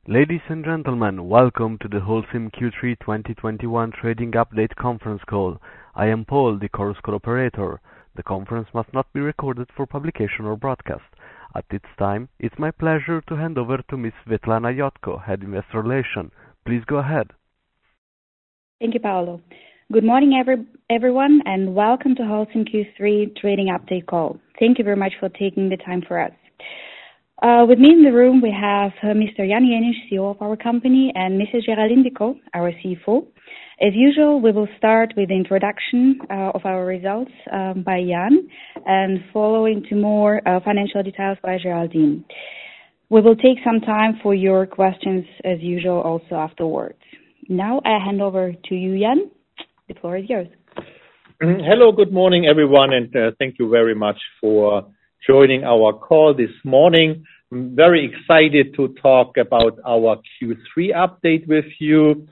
Ladies and gentlemen, welcome to the Holcim Q3 2021 Trading Update conference call. I am Paul, the Chorus Call operator. The conference must not be recorded for publication or broadcast. At this time, it's my pleasure to hand over to Ms. Svetlana Yotko, Head Investor Relations. Please go ahead. Thank you, Paolo. Good morning, everyone, and welcome to Holcim Q3 Trading Update call. Thank you very much for taking the time for us. With me in the room, we have Mr. Jan Jenisch, CEO of our company, and Mrs. Géraldine Picaud, our CFO. As usual, we will start with the introduction of our results by Jan, and following to more financial details by Géraldine. We will take some time for your questions, as usual, also afterwards. Now I hand over to you, Jan. The floor is yours. Hello, good morning, everyone, and thank you very much for joining our call this morning. I'm very excited to talk about our Q3 update with you.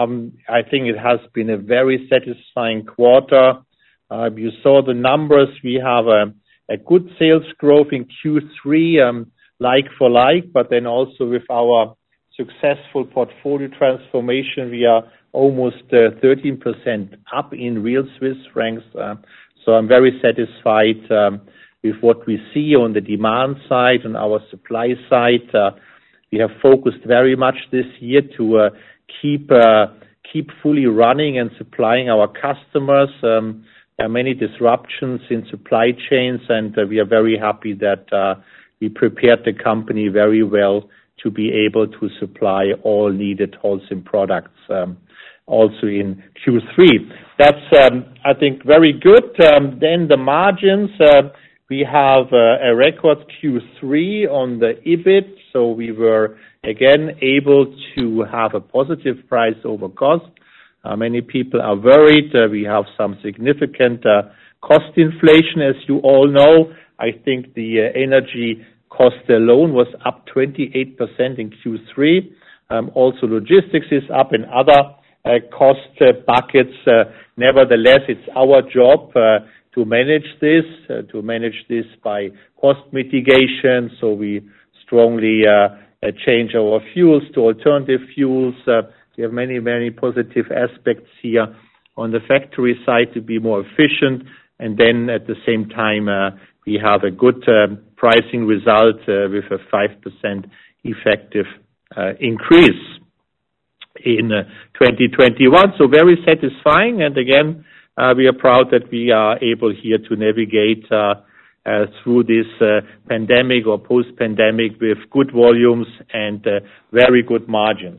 I think it has been a very satisfying quarter. You saw the numbers. We have a good sales growth in Q3, like for like, but then also with our successful portfolio transformation, we are almost 13% up in real Swiss francs. So I'm very satisfied with what we see on the demand side and our supply side. We have focused very much this year to keep fully running and supplying our customers. There are many disruptions in supply chains, and we are very happy that we prepared the company very well to be able to supply all needed Holcim products also in Q3. That's, I think, very good. Then the margins. We have a record Q3 on the EBIT, so we were again able to have a positive price over cost. Many people are worried. We have some significant cost inflation, as you all know. I think the energy cost alone was up 28% in Q3. Also, logistics is up in other cost buckets. Nevertheless, it's our job to manage this by cost mitigation. So we strongly change our fuels to alternative fuels. We have many positive aspects here on the factory side to be more efficient. And then at the same time, we have a good pricing result with a 5% effective increase in 2021. So very satisfying. And again, we are proud that we are able here to navigate through this pandemic or post-pandemic with good volumes and very good margins.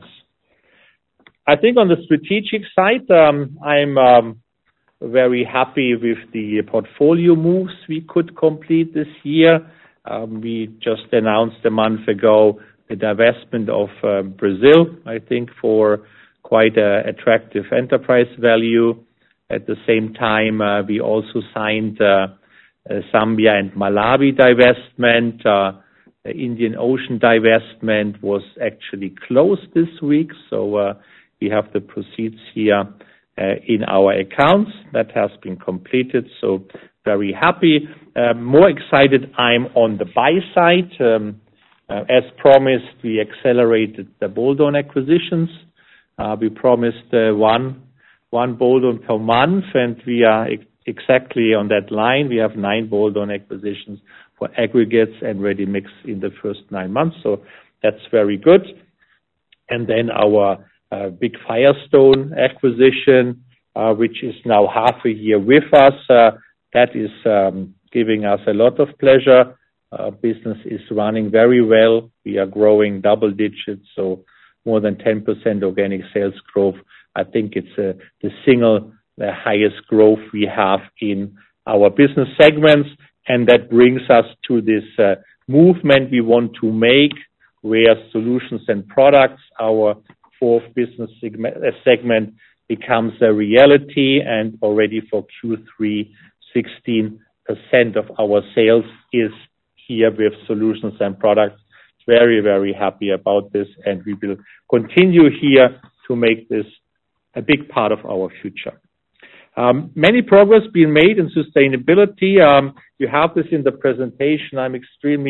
I think on the strategic side, I'm very happy with the portfolio moves we could complete this year. We just announced a month ago the divestment of Brazil, I think, for quite an attractive enterprise value. At the same time, we also signed Zambia and Malawi divestment. The Indian Ocean divestment was actually closed this week, so we have the proceeds here in our accounts. That has been completed, so very happy. More excited I'm on the buy side. As promised, we accelerated the bolt-on acquisitions. We promised one bolt-on per month, and we are exactly on that line. We have 9 bolt-on acquisitions for aggregates and ready-mix in the first 9 months, so that's very good. And then our big Firestone acquisition, which is now half a year with us, that is giving us a lot of pleasure. Business is running very well. We are growing double digits, so more than 10% organic sales growth. I think it's the highest growth we have in our business segments, and that brings us to this movement we want to make, where solutions and products, our fourth business segment, becomes a reality, and already for Q3, 16% of our sales is here with solutions and products. Very happy about this, and we will continue here to make this a big part of our future. Many progress being made in sustainability. You have this in the presentation. I'm extremely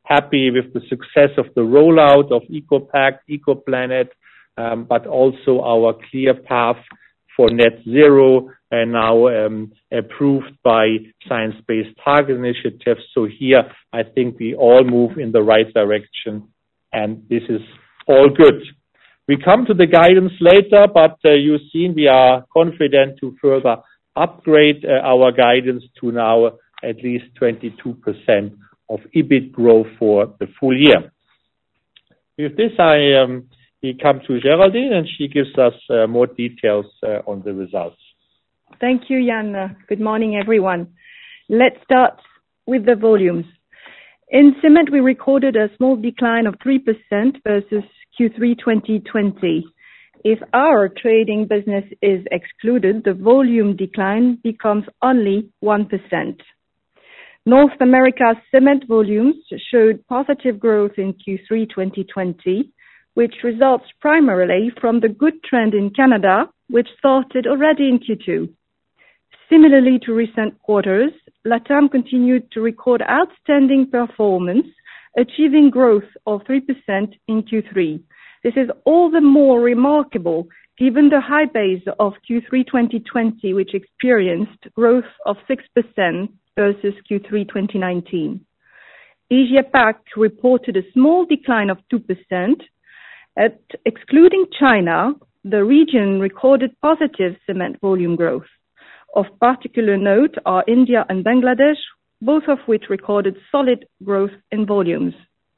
happy with the success of the rollout of EcoPact, EcoPlanet, but also our clear path for net zero, and now approved by Science Based Targets initiative. So here, I think we all move in the right direction, and this is all good. We come to the guidance later, but you've seen we are confident to further upgrade our guidance to now at least 22% of EBIT growth for the full year. With this, we come to Geraldine, and she gives us more details on the results. Thank you, Jan. Good morning, everyone. Let's start with the volumes. In cement, we recorded a small decline of 3% versus Q3 2020. If our trading business is excluded, the volume decline becomes only 1%. North America's cement volumes showed positive growth in Q3 2020, which results primarily from the good trend in Canada, which started already in Q2. Similarly to recent quarters, LATAM continued to record outstanding performance, achieving growth of 3% in Q3. This is all the more remarkable given the high base of Q3 2020, which experienced growth of 6% versus Q3 2019. Asia Pac reported a small decline of 2%. Excluding China, the region recorded positive cement volume growth. Of particular note are India and Bangladesh, both of which recorded solid growth in volumes.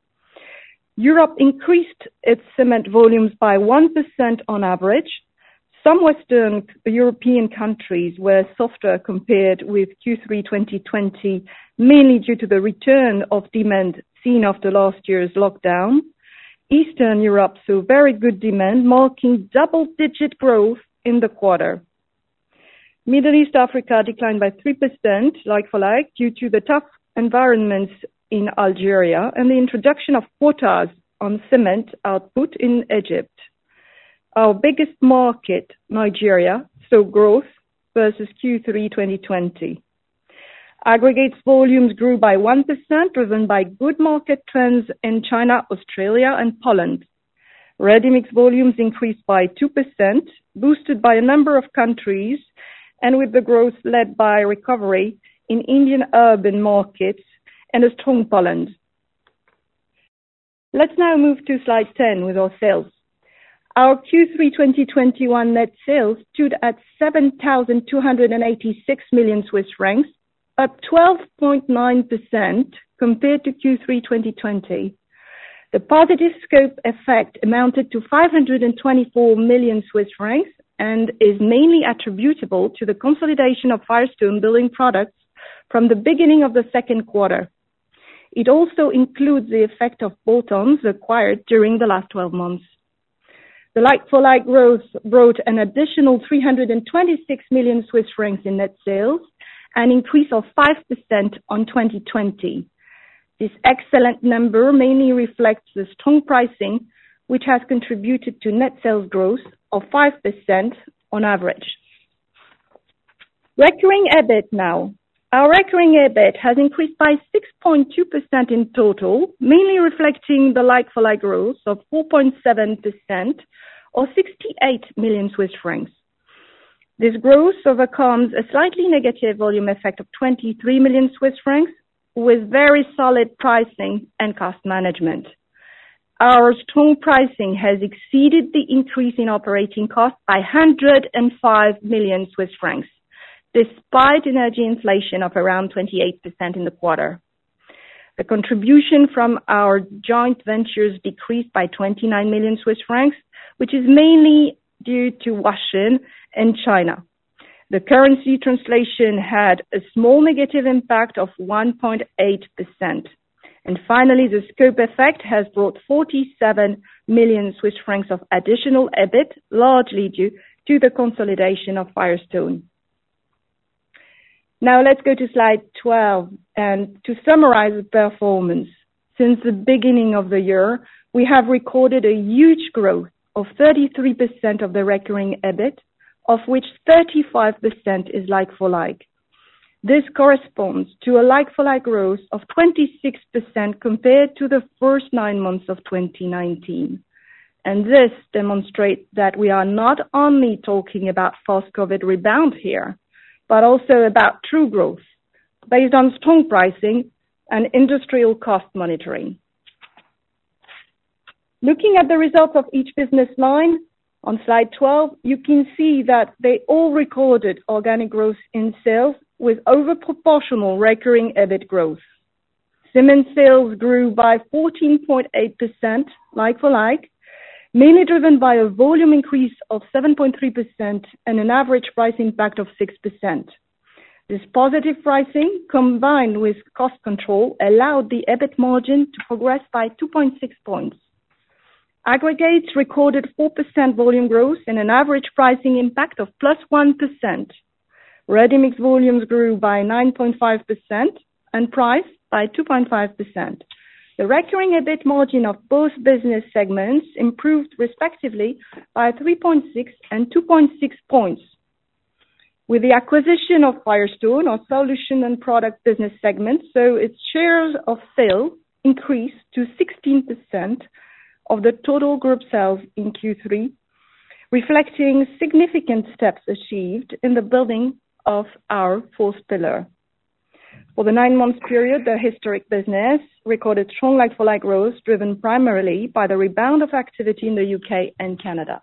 Europe increased its cement volumes by 1% on average. Some Western European countries were softer compared with Q3 2020, mainly due to the return of demand seen after last year's lockdown. Eastern Europe saw very good demand, marking double-digit growth in the quarter. Middle East Africa declined by 3% like-for-like due to the tough environments in Algeria and the introduction of quotas on cement output in Egypt. Our biggest market, Nigeria, saw growth versus Q3 2020. Aggregates volumes grew by 1%, driven by good market trends in China, Australia, and Poland. Ready-mix volumes increased by 2%, boosted by a number of countries, and with the growth led by recovery in Indian urban markets and a strong Poland. Let's now move to slide 10 with our sales. Our Q3 2021 net sales stood at 7,286 million Swiss francs, up 12.9% compared to Q3 2020. The positive scope effect amounted to 524 million Swiss francs and is mainly attributable to the consolidation of Firestone Building Products from the beginning of the second quarter. It also includes the effect of bolt-ons acquired during the last 12 months. The like-for-like growth brought an additional 326 million Swiss francs in net sales, an increase of 5% on 2020. This excellent number mainly reflects the strong pricing, which has contributed to net sales growth of 5% on average. Recurring EBIT now. Our recurring EBIT has increased by 6.2% in total, mainly reflecting the like-for-like growth of 4.7% or 68 million Swiss francs. This growth overcomes a slightly negative volume effect of 23 million Swiss francs with very solid pricing and cost management. Our strong pricing has exceeded the increase in operating costs by 105 million Swiss francs, despite energy inflation of around 28% in the quarter. The contribution from our joint ventures decreased by 29 million Swiss francs, which is mainly due to Huaxin and China. The currency translation had a small negative impact of 1.8%. And finally, the scope effect has brought 47 million Swiss francs of additional EBIT, largely due to the consolidation of Firestone. Now let's go to slide 12. And to summarize the performance, since the beginning of the year, we have recorded a huge growth of 33% of the recurring EBIT, of which 35% is like-for-like. This corresponds to a like-for-like growth of 26% compared to the first 9 months of 2019. And this demonstrates that we are not only talking about post-COVID rebound here, but also about true growth based on strong pricing and industrial cost monitoring. Looking at the results of each business line, on slide 12, you can see that they all recorded organic growth in sales with over-proportional recurring EBIT growth. Cement sales grew by 14.8% like-for-like, mainly driven by a volume increase of 7.3% and an average price impact of 6%. This positive pricing, combined with cost control, allowed the EBIT margin to progress by 2.6 points. Aggregates recorded 4% volume growth and an average pricing impact of plus 1%. Ready-mix volumes grew by 9.5% and price by 2.5%. The recurring EBIT margin of both business segments improved respectively by 3.6 and 2.6 points. With the acquisition of Firestone, our solution and product business segment, so its shares of sales increased to 16% of the total group sales in Q3, reflecting significant steps achieved in the building of our fourth pillar. For the 9-month period, the historic business recorded strong like-for-like growth, driven primarily by the rebound of activity in the UK and Canada.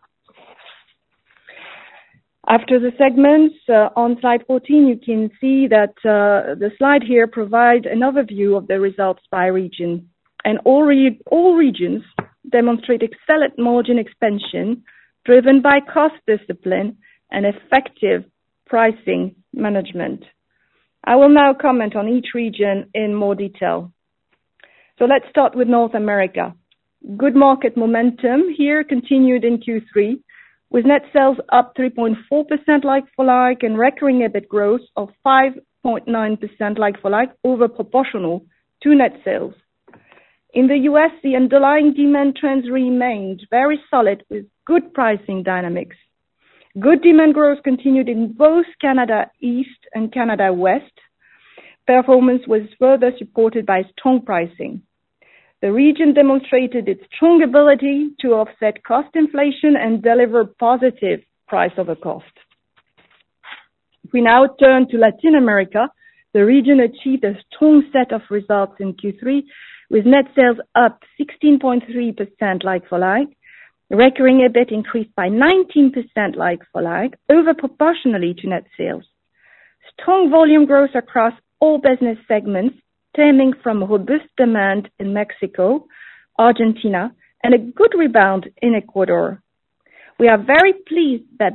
After the segments, on slide 14, you can see that the slide here provides an overview of the results by region. And all regions demonstrate excellent margin expansion, driven by cost discipline and effective pricing management. I will now comment on each region in more detail. So let's start with North America. Good market momentum here continued in Q3, with net sales up 3.4% like-for-like and recurring EBIT growth of 5.9% like-for-like, over proportional to net sales. In the US, the underlying demand trends remained very solid with good pricing dynamics. Good demand growth continued in both Canada East and Canada West. Performance was further supported by strong pricing. The region demonstrated its strong ability to offset cost inflation and deliver positive price over cost. If we now turn to Latin America, the region achieved a strong set of results in Q3, with net sales up 16.3% like-for-like. Recurring EBIT increased by 19% like-for-like, over proportionally to net sales. Strong volume growth across all business segments, stemming from robust demand in Mexico, Argentina, and a good rebound in Ecuador. We are very pleased that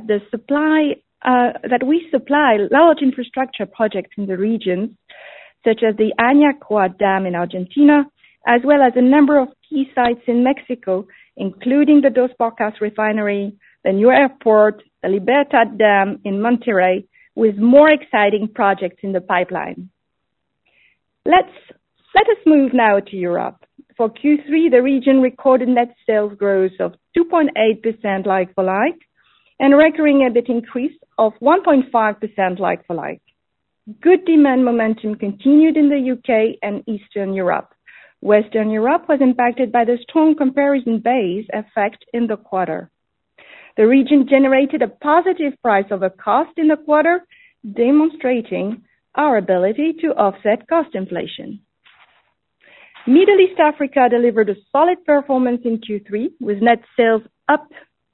we supply large infrastructure projects in the regions, such as the Añacua Dam in Argentina, as well as a number of key sites in Mexico, including the Dos Bocas refinery, the new airport, the Libertad Dam in Monterrey, with more exciting projects in the pipeline. Let us move now to Europe. For Q3, the region recorded net sales growth of 2.8% like-for-like and recurring EBIT increase of 1.5% like-for-like. Good demand momentum continued in the UK and Eastern Europe. Western Europe was impacted by the strong comparison base effect in the quarter. The region generated a positive price over cost in the quarter, demonstrating our ability to offset cost inflation. Middle East Africa delivered a solid performance in Q3, with net sales up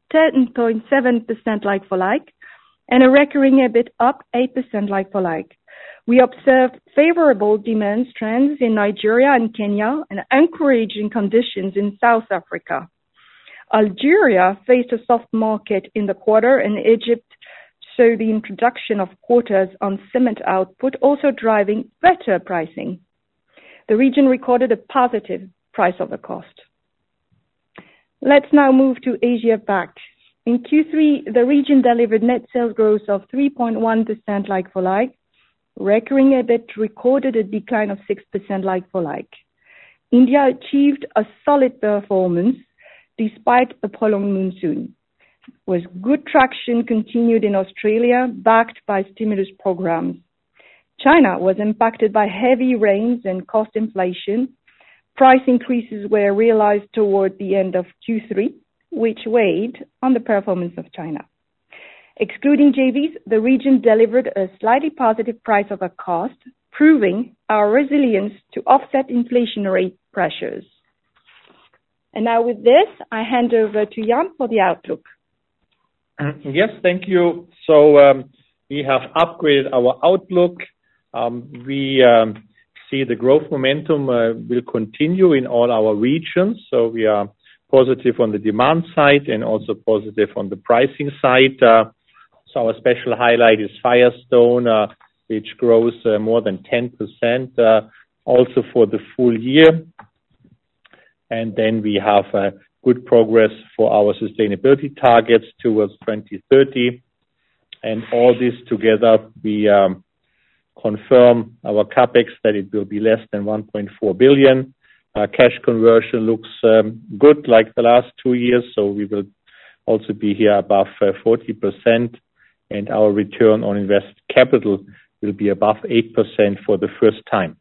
10.7% like-for-like and a recurring EBIT up 8% like-for-like. We observed favorable demand trends in Nigeria and Kenya and encouraging conditions in South Africa. Algeria faced a soft market in the quarter, and Egypt saw the introduction of quotas on cement output, also driving better pricing. The region recorded a positive price over cost. Let's now move to Asia Pac. In Q3, the region delivered net sales growth of 3.1% like-for-like. Recurring EBIT recorded a decline of 6% like-for-like. India achieved a solid performance despite a prolonged monsoon, with good traction continued in Australia, backed by stimulus programs. China was impacted by heavy rains and cost inflation. Price increases were realized toward the end of Q3, which weighed on the performance of China. Excluding JVs, the region delivered a slightly positive price over cost, proving our resilience to offset inflationary pressures. And now with this, I hand over to Jan for the outlook. Yes, thank you. So we have upgraded our outlook. We see the growth momentum will continue in all our regions. So we are positive on the demand side and also positive on the pricing side. So our special highlight is Firestone, which grows more than 10% also for the full year. And then we have good progress for our sustainability targets towards 2030. And all this together, we confirm our CapEx that it will be less than 1.4 billion. Cash conversion looks good like the last 2 years, so we will also be here above 40%. And our return on invested capital will be above 8% for the first time.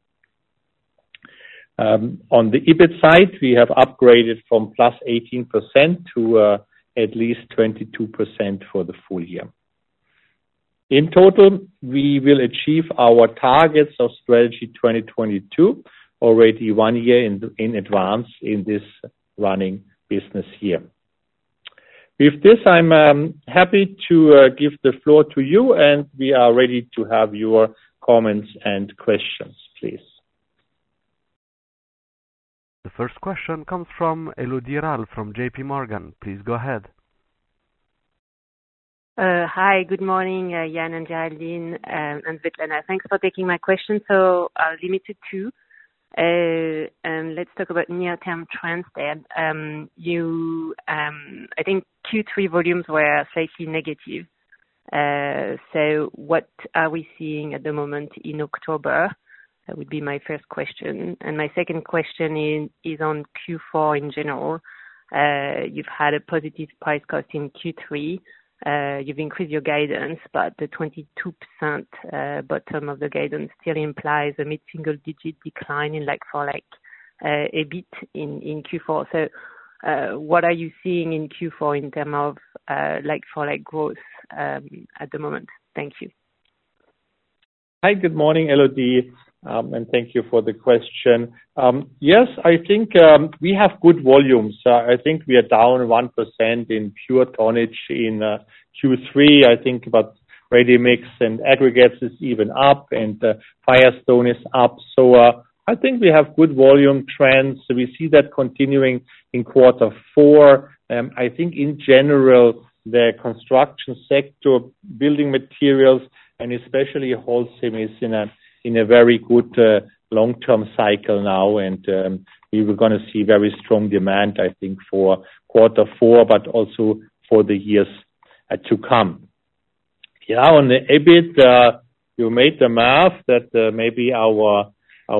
On the EBIT side, we have upgraded from plus 18% to at least 22% for the full year. In total, we will achieve our targets of Strategy 2022 already 1 year in advance in this running business year. With this, I'm happy to give the floor to you, and we are ready to have your comments and questions, please. The first question comes from Elodie Rall from JP Morgan. Please go ahead. Hi, good morning, Jan and Geraldine and Svetlana. Thanks for taking my question. So I'll limit it to and let's talk about near-term trends there. I think Q3 volumes were slightly negative. So what are we seeing at the moment in October? That would be my first question. And my second question is on Q4 in general. You've had a positive price cost in Q3. You've increased your guidance, but the 22% bottom of the guidance still implies a mid-single digit decline in like-for-like EBIT in Q4. So what are you seeing in Q4 in terms of like-for-like growth at the moment? Thank you. Hi, good morning, Elodie, and thank you for the question. Yes, I think we have good volumes. I think we are down 1% in pure tonnage in Q3. I think about ready-mix and aggregates is even up, and Firestone is up. So I think we have good volume trends. So we see that continuing in Q4. I think in general, the construction sector, building materials, and especially Holcim is in a very good long-term cycle now, and we were going to see very strong demand, I think, for Q4, but also for the years to come. Yeah, on the EBIT, you made the math that maybe our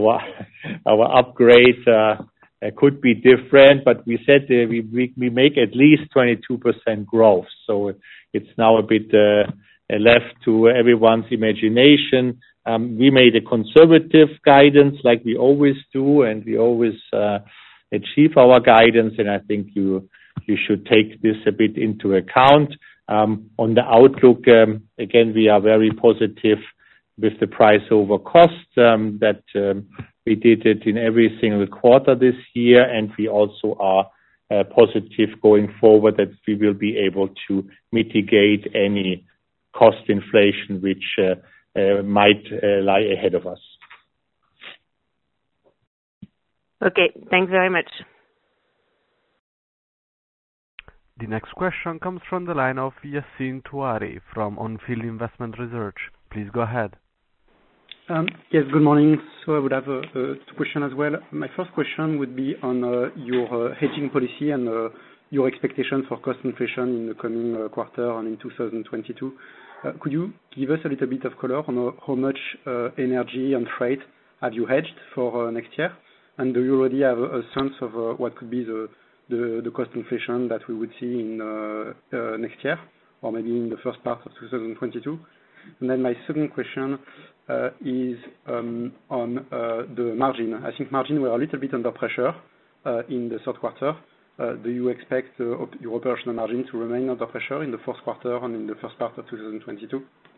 upgrade could be different, but we said we make at least 22% growth. So it's now a bit left to everyone's imagination. We made a conservative guidance like we always do, and we always achieve our guidance, and I think you should take this a bit into account. On the outlook, again, we are very positive with the price over cost that we did it in every single quarter this year, and we also are positive going forward that we will be able to mitigate any cost inflation which might lie ahead of us. Okay, thanks very much. The next question comes from the line of Yassine Touahri from On Field Investment Research. Please go ahead. Yes, good morning. So I would have two questions as well. My first question would be on your hedging policy and your expectations for cost inflation in the coming quarter and in 2022. Could you give us a little bit of color on how much energy and freight have you hedged for next year? And do you already have a sense of what could be the cost inflation that we would see in next year, or maybe in the first part of 2022? And then my second question is on the margin. I think margin were a little bit under pressure in the third quarter. Do you expect your operational margin to remain under pressure in the fourth quarter and in the first part of 2022?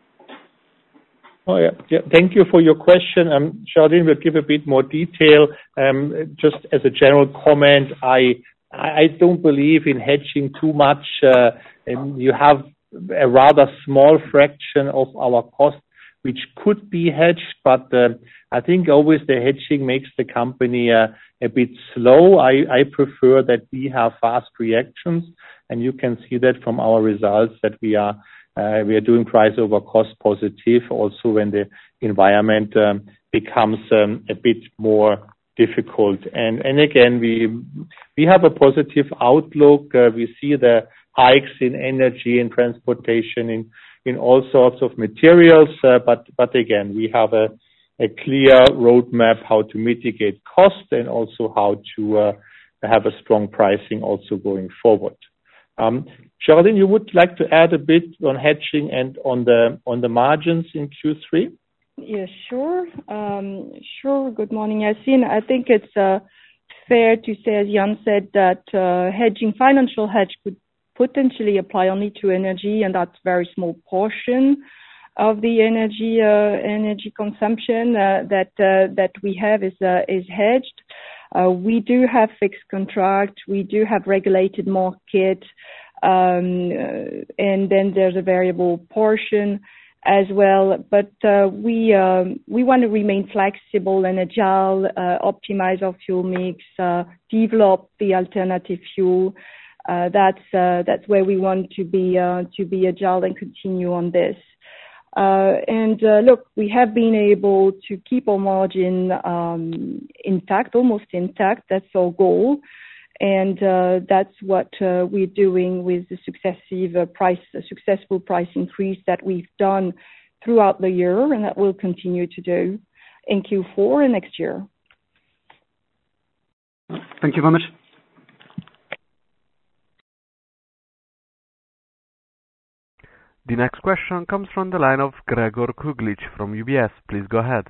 Oh, yeah. Thank you for your question. Géraldine will give a bit more detail. Just as a general comment, I don't believe in hedging too much. You have a rather small fraction of our cost which could be hedged, but I think always the hedging makes the company a bit slow. I prefer that we have fast reactions, and you can see that from our results that we are doing price over cost positive also when the environment becomes a bit more difficult. And again, we have a positive outlook. We see the hikes in energy and transportation in all sorts of materials, but again, we have a clear roadmap how to mitigate cost and also how to have a strong pricing also going forward. Géraldine, you would like to add a bit on hedging and on the margins in Q3? Yeah, sure. Good morning, Yassine. I think it's fair to say, as Jan said, that financial hedge could potentially apply only to energy, and that's a very small portion of the energy consumption that we have is hedged. We do have fixed contract. We do have regulated market, and then there's a variable portion as well. But we want to remain flexible and agile, optimize our fuel mix, develop the alternative fuel. That's where we want to be agile and continue on this. Look, we have been able to keep our margin intact, almost intact. That's our goal, and that's what we're doing with the successful price increase that we've done throughout the year, and that we'll continue to do in Q4 and next year. Thank you very much. The next question comes from the line of Gregor Kuglitsch from UBS. Please go ahead.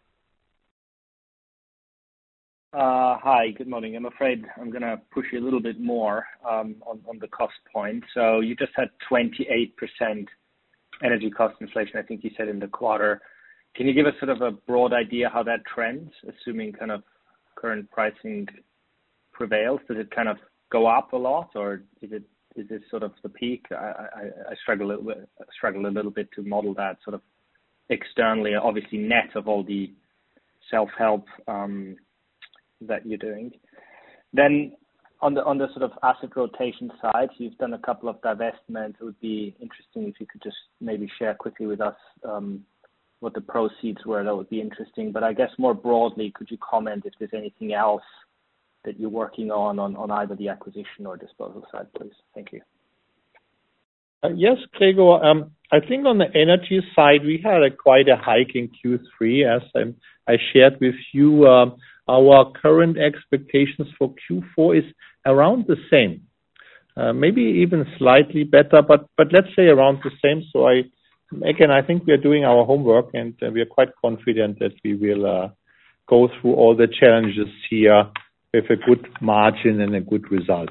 Hi, good morning. I'm afraid I'm going to push you a little bit more on the cost point. So you just had 28% energy cost inflation, I think you said, in the quarter. Can you give us sort of a broad idea how that trends, assuming kind of current pricing prevails? Does it kind of go up a lot, or is this sort of the peak? I struggle a little bit to model that sort of externally, obviously net of all the self-help that you're doing. Then on the sort of asset rotation side, you've done a couple of divestments. It would be interesting if you could just maybe share quickly with us what the proceeds were. That would be interesting. But I guess more broadly, could you comment if there's anything else that you're working on either the acquisition or disposal side, please? Thank you. Yes, Gregor. I think on the energy side, we had quite a hike in Q3, as I shared with you. Our current expectations for Q4 is around the same, maybe even slightly better, but let's say around the same. So I think we are doing our homework, and we are quite confident that we will go through all the challenges here with a good margin and a good result.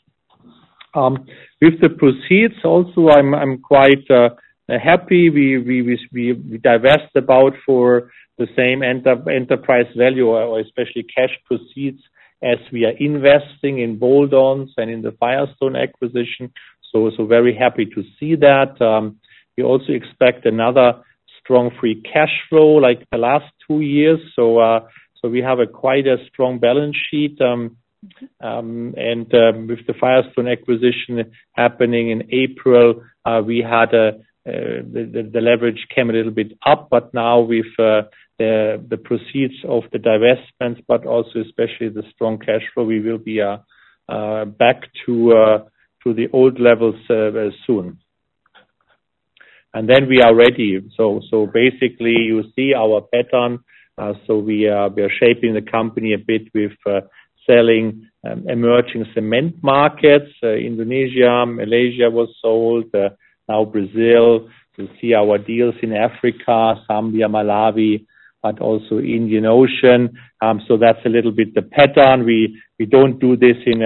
With the proceeds also, I'm quite happy. We divest about for the same enterprise value, or especially cash proceeds, as we are investing in bolt-ons and in the Firestone acquisition. So very happy to see that. We also expect another strong free cash flow like the last 2 years. So we have quite a strong balance sheet. And with the Firestone acquisition happening in April, we had the leverage came a little bit up, but now with the proceeds of the divestments, but also especially the strong cash flow, we will be back to the old levels very soon. And then we are ready. So basically, you see our pattern. So we are shaping the company a bit with selling emerging cement markets. Indonesia, Malaysia was sold, now Brazil. You see our deals in Africa, Zambia, Malawi, but also Indian Ocean. So that's a little bit the pattern. We don't do this in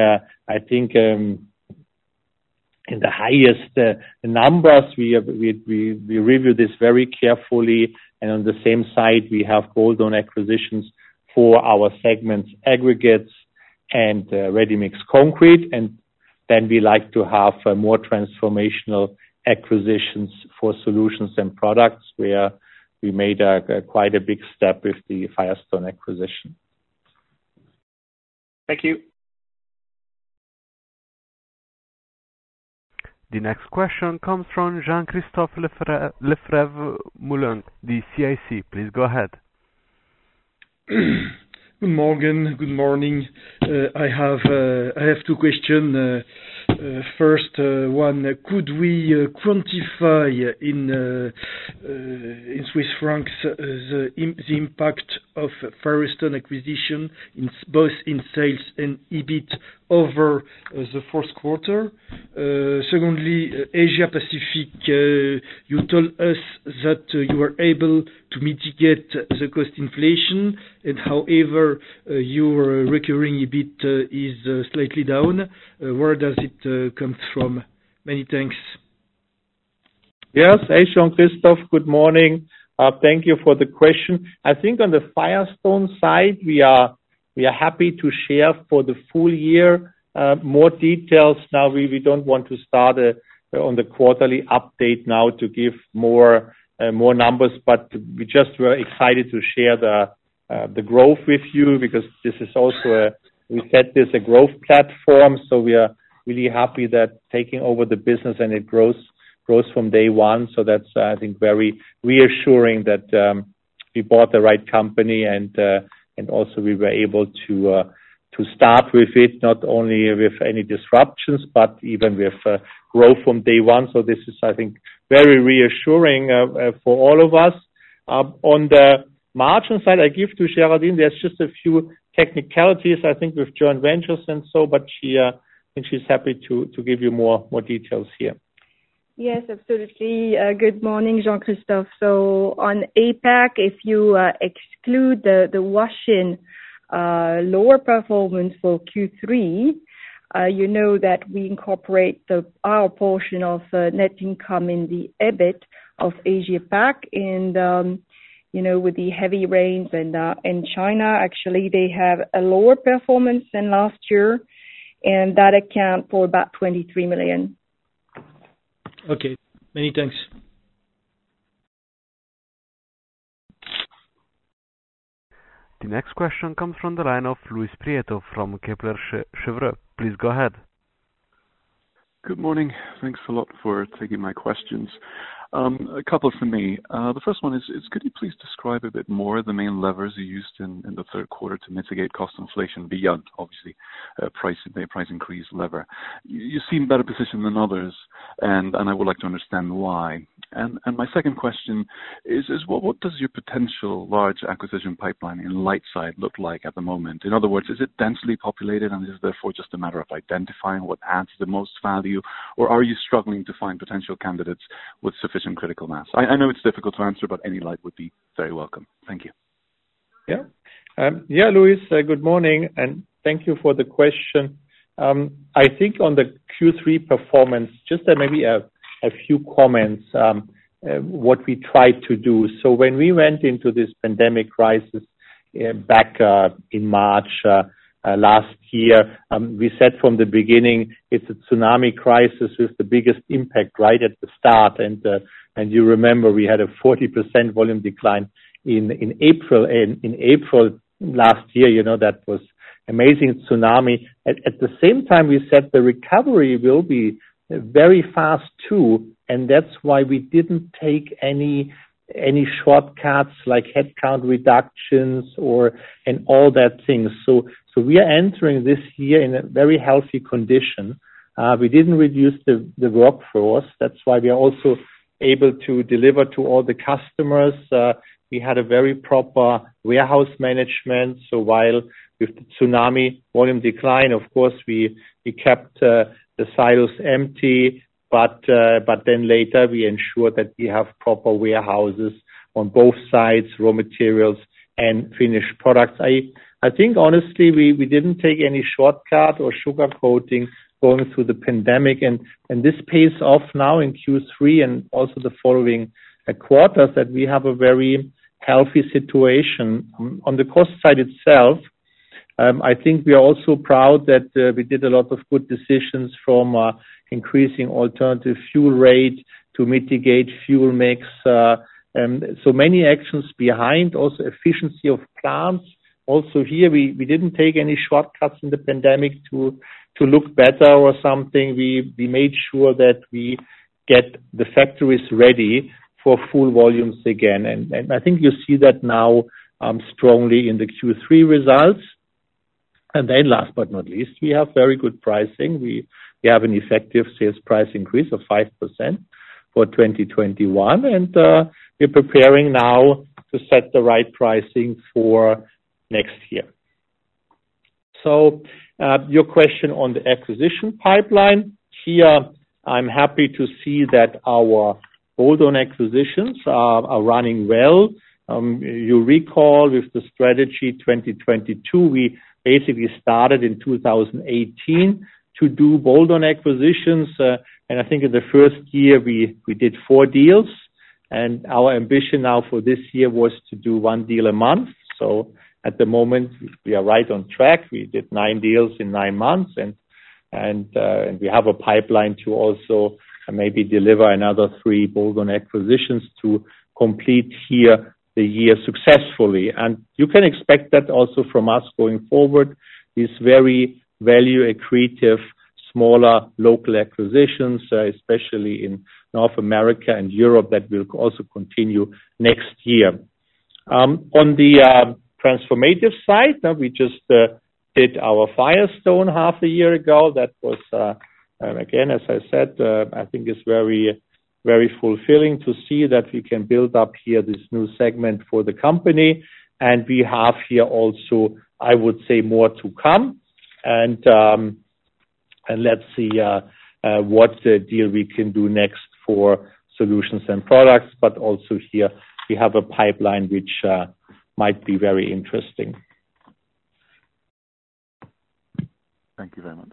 the highest numbers. We review this very carefully, and on the same side, we have bolt-on acquisitions for our segments, aggregates and ready-mix concrete, and then we like to have more transformational acquisitions for solutions and products, where we made quite a big step with the Firestone acquisition. Thank you. The next question comes from Jean-Christophe Lefebvre-Moulin, the CIC. Please go ahead. Good morning. I have two questions. First one, could we quantify in Swiss francs the impact of Firestone acquisition both in sales and EBIT over the fourth quarter? Secondly, Asia Pacific, you told us that you were able to mitigate the cost inflation, and however your recurring EBIT is slightly down. Where does it come from? Many thanks. Yes, hey Jean-Christophe, good morning. Thank you for the question. I think on the Firestone side, we are happy to share for the full year more details. Now we don't want to start on the quarterly update now to give more numbers, but we just were excited to share the growth with you, because this is also we set this a growth platform, so we are really happy that taking over the business and it grows from day one. So that's I think very reassuring that we bought the right company, and also we were able to start with it, not only with any disruptions, but even with growth from day one. So this is, I think, very reassuring for all of us. On the margin side, I give to Géraldine. There's just a few technicalities, I think, with joint ventures and so, but I think she's happy to give you more details here. Yes, absolutely. Good morning, Jean-Christophe. So on APAC, if you exclude the washing lower performance for Q3, you know that we incorporate our portion of net income in the EBIT of Asia Pac, and with the heavy rains and in China, actually they have a lower performance than last year, and that account for about 23 million. Okay, many thanks. The next question comes from the line of Luis Prieto from Kepler Cheuvreux. Please go ahead. Good morning. Thanks a lot for taking my questions. A couple for me. The first one is could you please describe a bit more the main levers you used in the third quarter to mitigate cost inflation beyond, obviously, price increase lever? You seem better positioned than others, and I would like to understand why. And my second question is what does your potential large acquisition pipeline in light side look like at the moment? In other words, is it densely populated and is therefore just a matter of identifying what adds the most value, or are you struggling to find potential candidates with sufficient critical mass? I know it's difficult to answer, but any light would be very welcome. Thank you. Luis, good morning, and thank you for the question. I think on the Q3 performance, just maybe a few comments, what we tried to do. So when we went into this pandemic crisis back in March last year, we said from the beginning it's a tsunami crisis with the biggest impact right at the start, and you remember we had a 40% volume decline in April, and in April last year, that was amazing tsunami. At the same time, we said the recovery will be very fast too, and that's why we didn't take any shortcuts like headcount reductions and all that things. So we are entering this year in a very healthy condition. We didn't reduce the workforce. That's why we are also able to deliver to all the customers. We had a very proper warehouse management. So while with the tsunami volume decline, of course, we kept the silos empty. but then later we ensure that we have proper warehouses on both sides, raw materials and finished products. I think honestly we didn't take any shortcut or sugarcoating going through the pandemic, and this pays off now in Q3 and also the following quarters, that we have a very healthy situation. On the cost side itself, I think we are also proud that we did a lot of good decisions, from increasing alternative fuel rate to mitigate fuel mix. So many actions behind, also efficiency of plants. Also here we didn't take any shortcuts in the pandemic to look better or something. We made sure that we get the factories ready for full volumes again. And I think you see that now strongly in the Q3 results. And then last but not least, we have very good pricing. We have an effective sales price increase of 5% for 2021, and we're preparing now to set the right pricing for next year. So your question on the acquisition pipeline, here I'm happy to see that our bolt-on acquisitions are running well. You recall with the strategy 2022, we basically started in 2018 to do bolt-on acquisitions, and I think in the first year we did 4 deals, and our ambition now for this year was to do 1 deal a month. So at the moment we are right on track. We did 9 deals in 9 months, and we have a pipeline to also maybe deliver another 3 bolt-on acquisitions to complete here the year successfully. And you can expect that also from us going forward, these very value accretive, smaller local acquisitions, especially in North America and Europe, that will also continue next year. On the transformative side, we just did our Firestone half a year ago. That was, again, as I said, I think it's very, very fulfilling to see that we can build up here this new segment for the company. And we have here also, I would say, more to come. And let's see what deal we can do next for solutions and products. But also here we have a pipeline which might be very interesting. Thank you very much.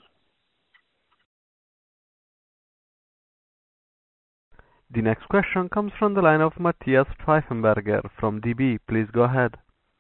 The next question comes from the line of Matthias Pfeifenberger from DB. Please go ahead.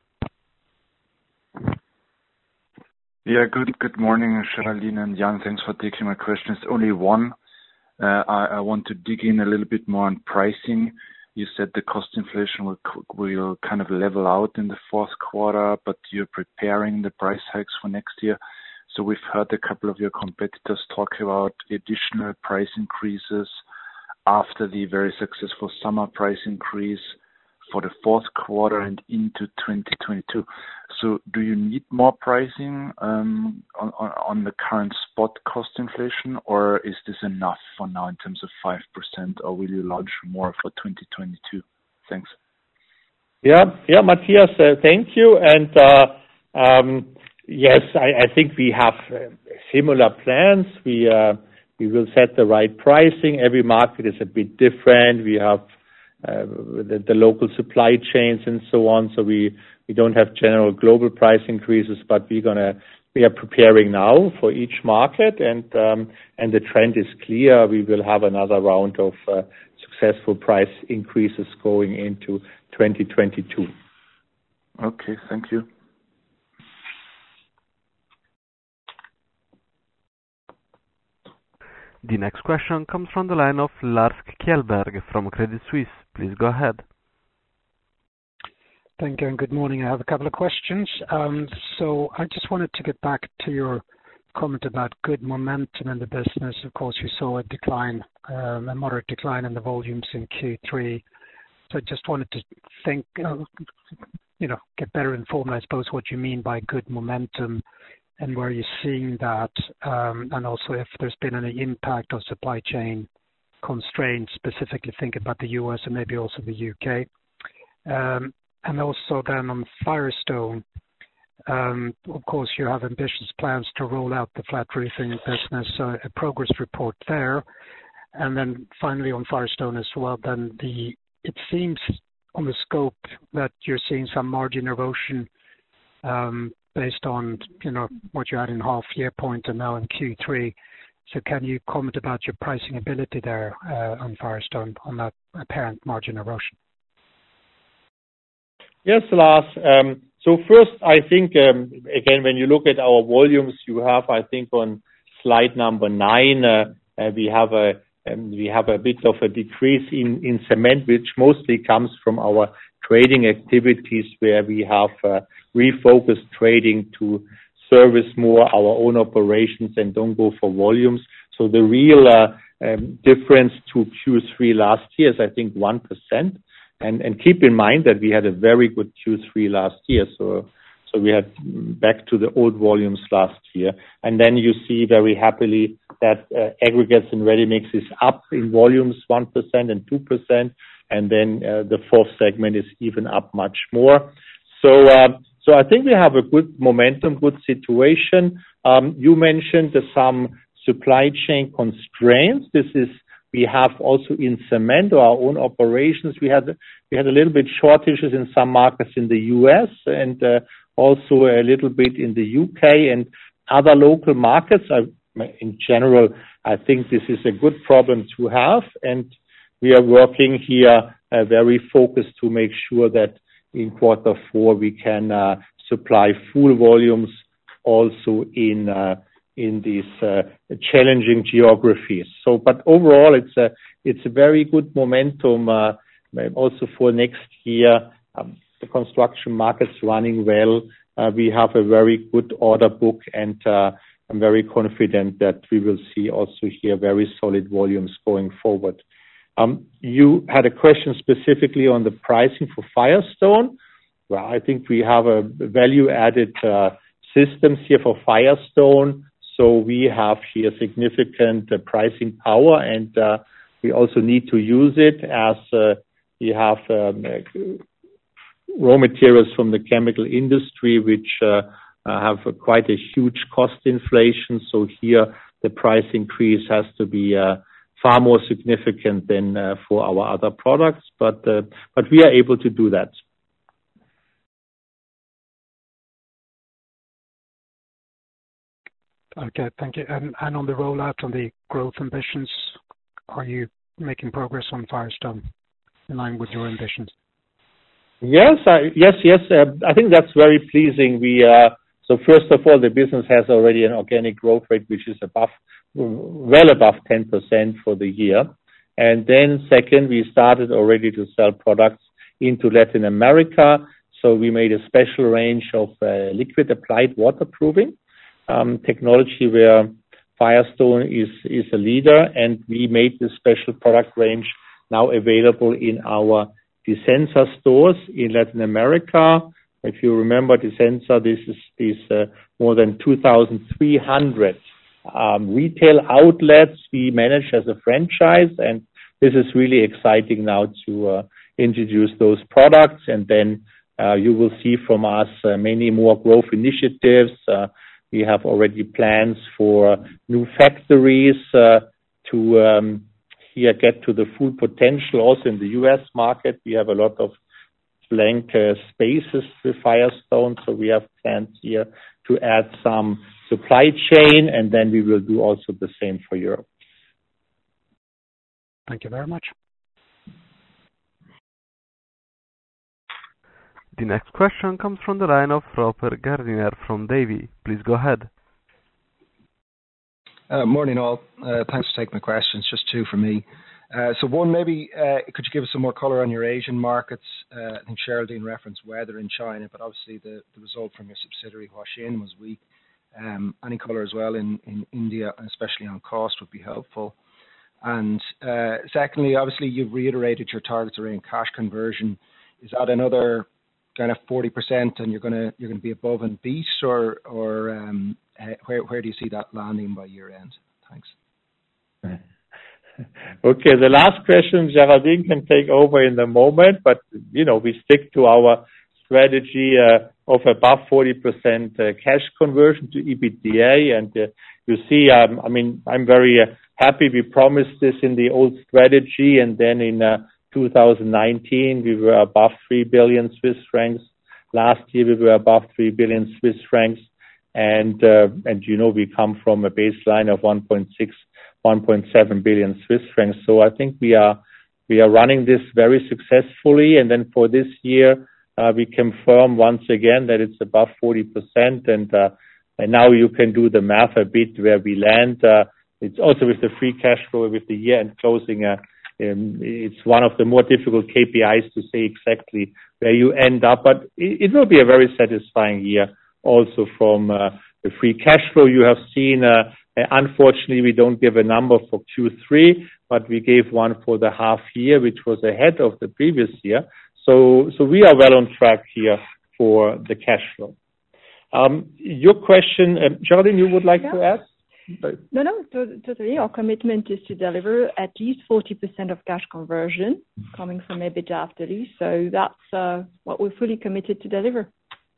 Yeah, good morning, Geraldine and Jan. Thanks for taking my questions. Only one. I want to dig in a little bit more on pricing. You said the cost inflation will kind of level out in the fourth quarter, but you're preparing the price hikes for next year. So we've heard a couple of your competitors talk about additional price increases after the very successful summer price increase for the fourth quarter and into 2022. So do you need more pricing on the current spot cost inflation, or is this enough for now in terms of 5%, or will you launch more for 2022? Thanks. Yeah, Matthias, thank you. And yes, I think we have similar plans. We will set the right pricing. Every market is a bit different. We have the local supply chains and so on. So we don't have general global price increases, but we are preparing now for each market, and the trend is clear. We will have another round of successful price increases going into 2022. Okay, thank you. The next question comes from the line of Lars Kjellberg from Credit Suisse. Please go ahead. Thank you and good morning. I have a couple of questions. So I just wanted to get back to your comment about good momentum in the business. Of course, you saw a moderate decline in the volumes in Q3. So I just wanted to think, get better informed, I suppose, what you mean by good momentum and where you're seeing that, and also if there's been any impact of supply chain constraints, specifically think about the US and maybe also the UK. And also then on Firestone, of course, you have ambitious plans to roll out the flat roofing business, a progress report there. And then finally on Firestone as well, then it seems on the scope that you're seeing some margin erosion based on, what you had in half year point and now in Q3. So can you comment about your pricing ability there on Firestone on that apparent margin erosion? Yes, Lars. So first, I think, again, when you look at our volumes, you have, I think, on slide number 9, we have a bit of a decrease in cement, which mostly comes from our trading activities, where we have refocused trading to service more our own operations and don't go for volumes. So the real difference to Q3 last year is, I think, 1%. And keep in mind that we had a very good Q3 last year, so we had back to the old volumes last year. And then you see very happily that aggregates and ready mix is up in volumes 1% and 2%, and then the fourth segment is even up much more. So I think we have a good momentum, good situation. You mentioned some supply chain constraints. We have also in cement or our own operations. We had a little bit shortages in some markets in the US and also a little bit in the UK and other local markets. In general, I think this is a good problem to have, and we are working here very focused to make sure that in quarter 4 we can supply full volumes also in these challenging geographies. So, but overall, it's a very good momentum also for next year. The construction market's running well. We have a very good order book, and I'm very confident that we will see also here very solid volumes going forward. You had a question specifically on the pricing for Firestone. Well, I think we have a value-added systems here for Firestone. So we have here significant pricing power, and we also need to use it as we have raw materials from the chemical industry, which have quite a huge cost inflation. So here the price increase has to be far more significant than for our other products, but we are able to do that. Okay, thank you. And on the rollout on the growth ambitions, are you making progress on Firestone in line with your ambitions? Yes. I think that's very pleasing. So first of all, the business has already an organic growth rate which is well above 10% for the year. And then second, we started already to sell products into Latin America. So we made a special range of liquid applied waterproofing technology where Firestone is a leader, and we made this special product range now available in our Disensa stores in Latin America. If you remember Disensa, this is more than 2,300 retail outlets we manage as a franchise, and this is really exciting now to introduce those products. And then you will see from us many more growth initiatives. We have already plans for new factories to here get to the full potential. Also in the US market, we have a lot of blank spaces with Firestone, so we have plans here to add some supply chain, and then we will do also the same for Europe. Thank you very much. The next question comes from the line of Robert Gardiner from Davy. Please go ahead. Morning all. Thanks for taking my questions. Just two for me. So one, maybe could you give us some more color on your Asian markets? I think Geraldine referenced weather in China, but obviously the result from your subsidiary Huaxin was weak. Any color as well in India, especially on cost, would be helpful. And secondly, obviously you've reiterated your targets around cash conversion. Is that another kind of 40%, and you're going to be above and beat, or where do you see that landing by year end? Thanks. Okay, the last question Geraldine can take over in the moment, but we stick to our strategy of above 40% cash conversion to EBITDA, and you see, I'm very happy we promised this in the old strategy, and then in 2019 we were above 3 billion Swiss francs. Last year we were above 3 billion Swiss francs, and we come from a baseline of 1.6, 1.7 billion Swiss francs. So I think we are running this very successfully, and then for this year we confirm once again that it's above 40%, and now you can do the math a bit where we land. It's also with the free cash flow, with the year-end closing, it's one of the more difficult KPIs to say exactly where you end up, but it will be a very satisfying year also from the free cash flow you have seen. Unfortunately, we don't give a number for Q3, but we gave one for the half year, which was ahead of the previous year. So we are well on track here for the cash flow. Your question, Geraldine, you would like to ask? No, totally. Our commitment is to deliver at least 40% of cash conversion coming from EBITDA after lease. So that's what we're fully committed to deliver.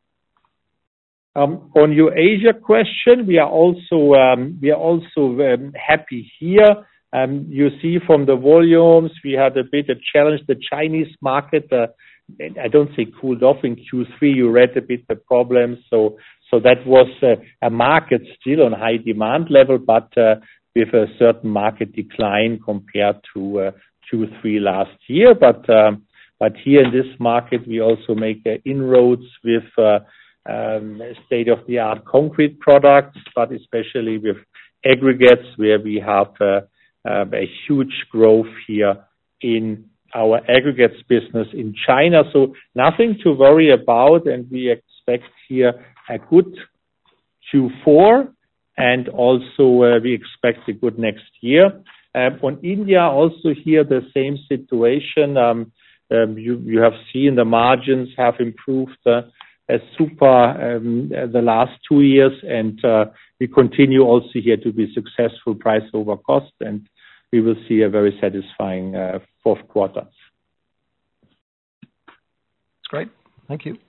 On your Asia question, we are also happy here. You see from the volumes, we had a bit of challenge. The Chinese market, I don't say cooled off in Q3. You read a bit the problems. So that was a market still on high demand level, but with a certain market decline compared to Q3 last year. But here in this market, we also make inroads with state-of-the-art concrete products, but especially with aggregates, where we have a huge growth here in our aggregates business in China. So nothing to worry about, and we expect here a good Q4, and also we expect a good next year. On India, also here the same situation. You have seen the margins have improved super the last 2 years, and we continue also here to be successful price over cost, and we will see a very satisfying fourth quarter. That's great. Thank you.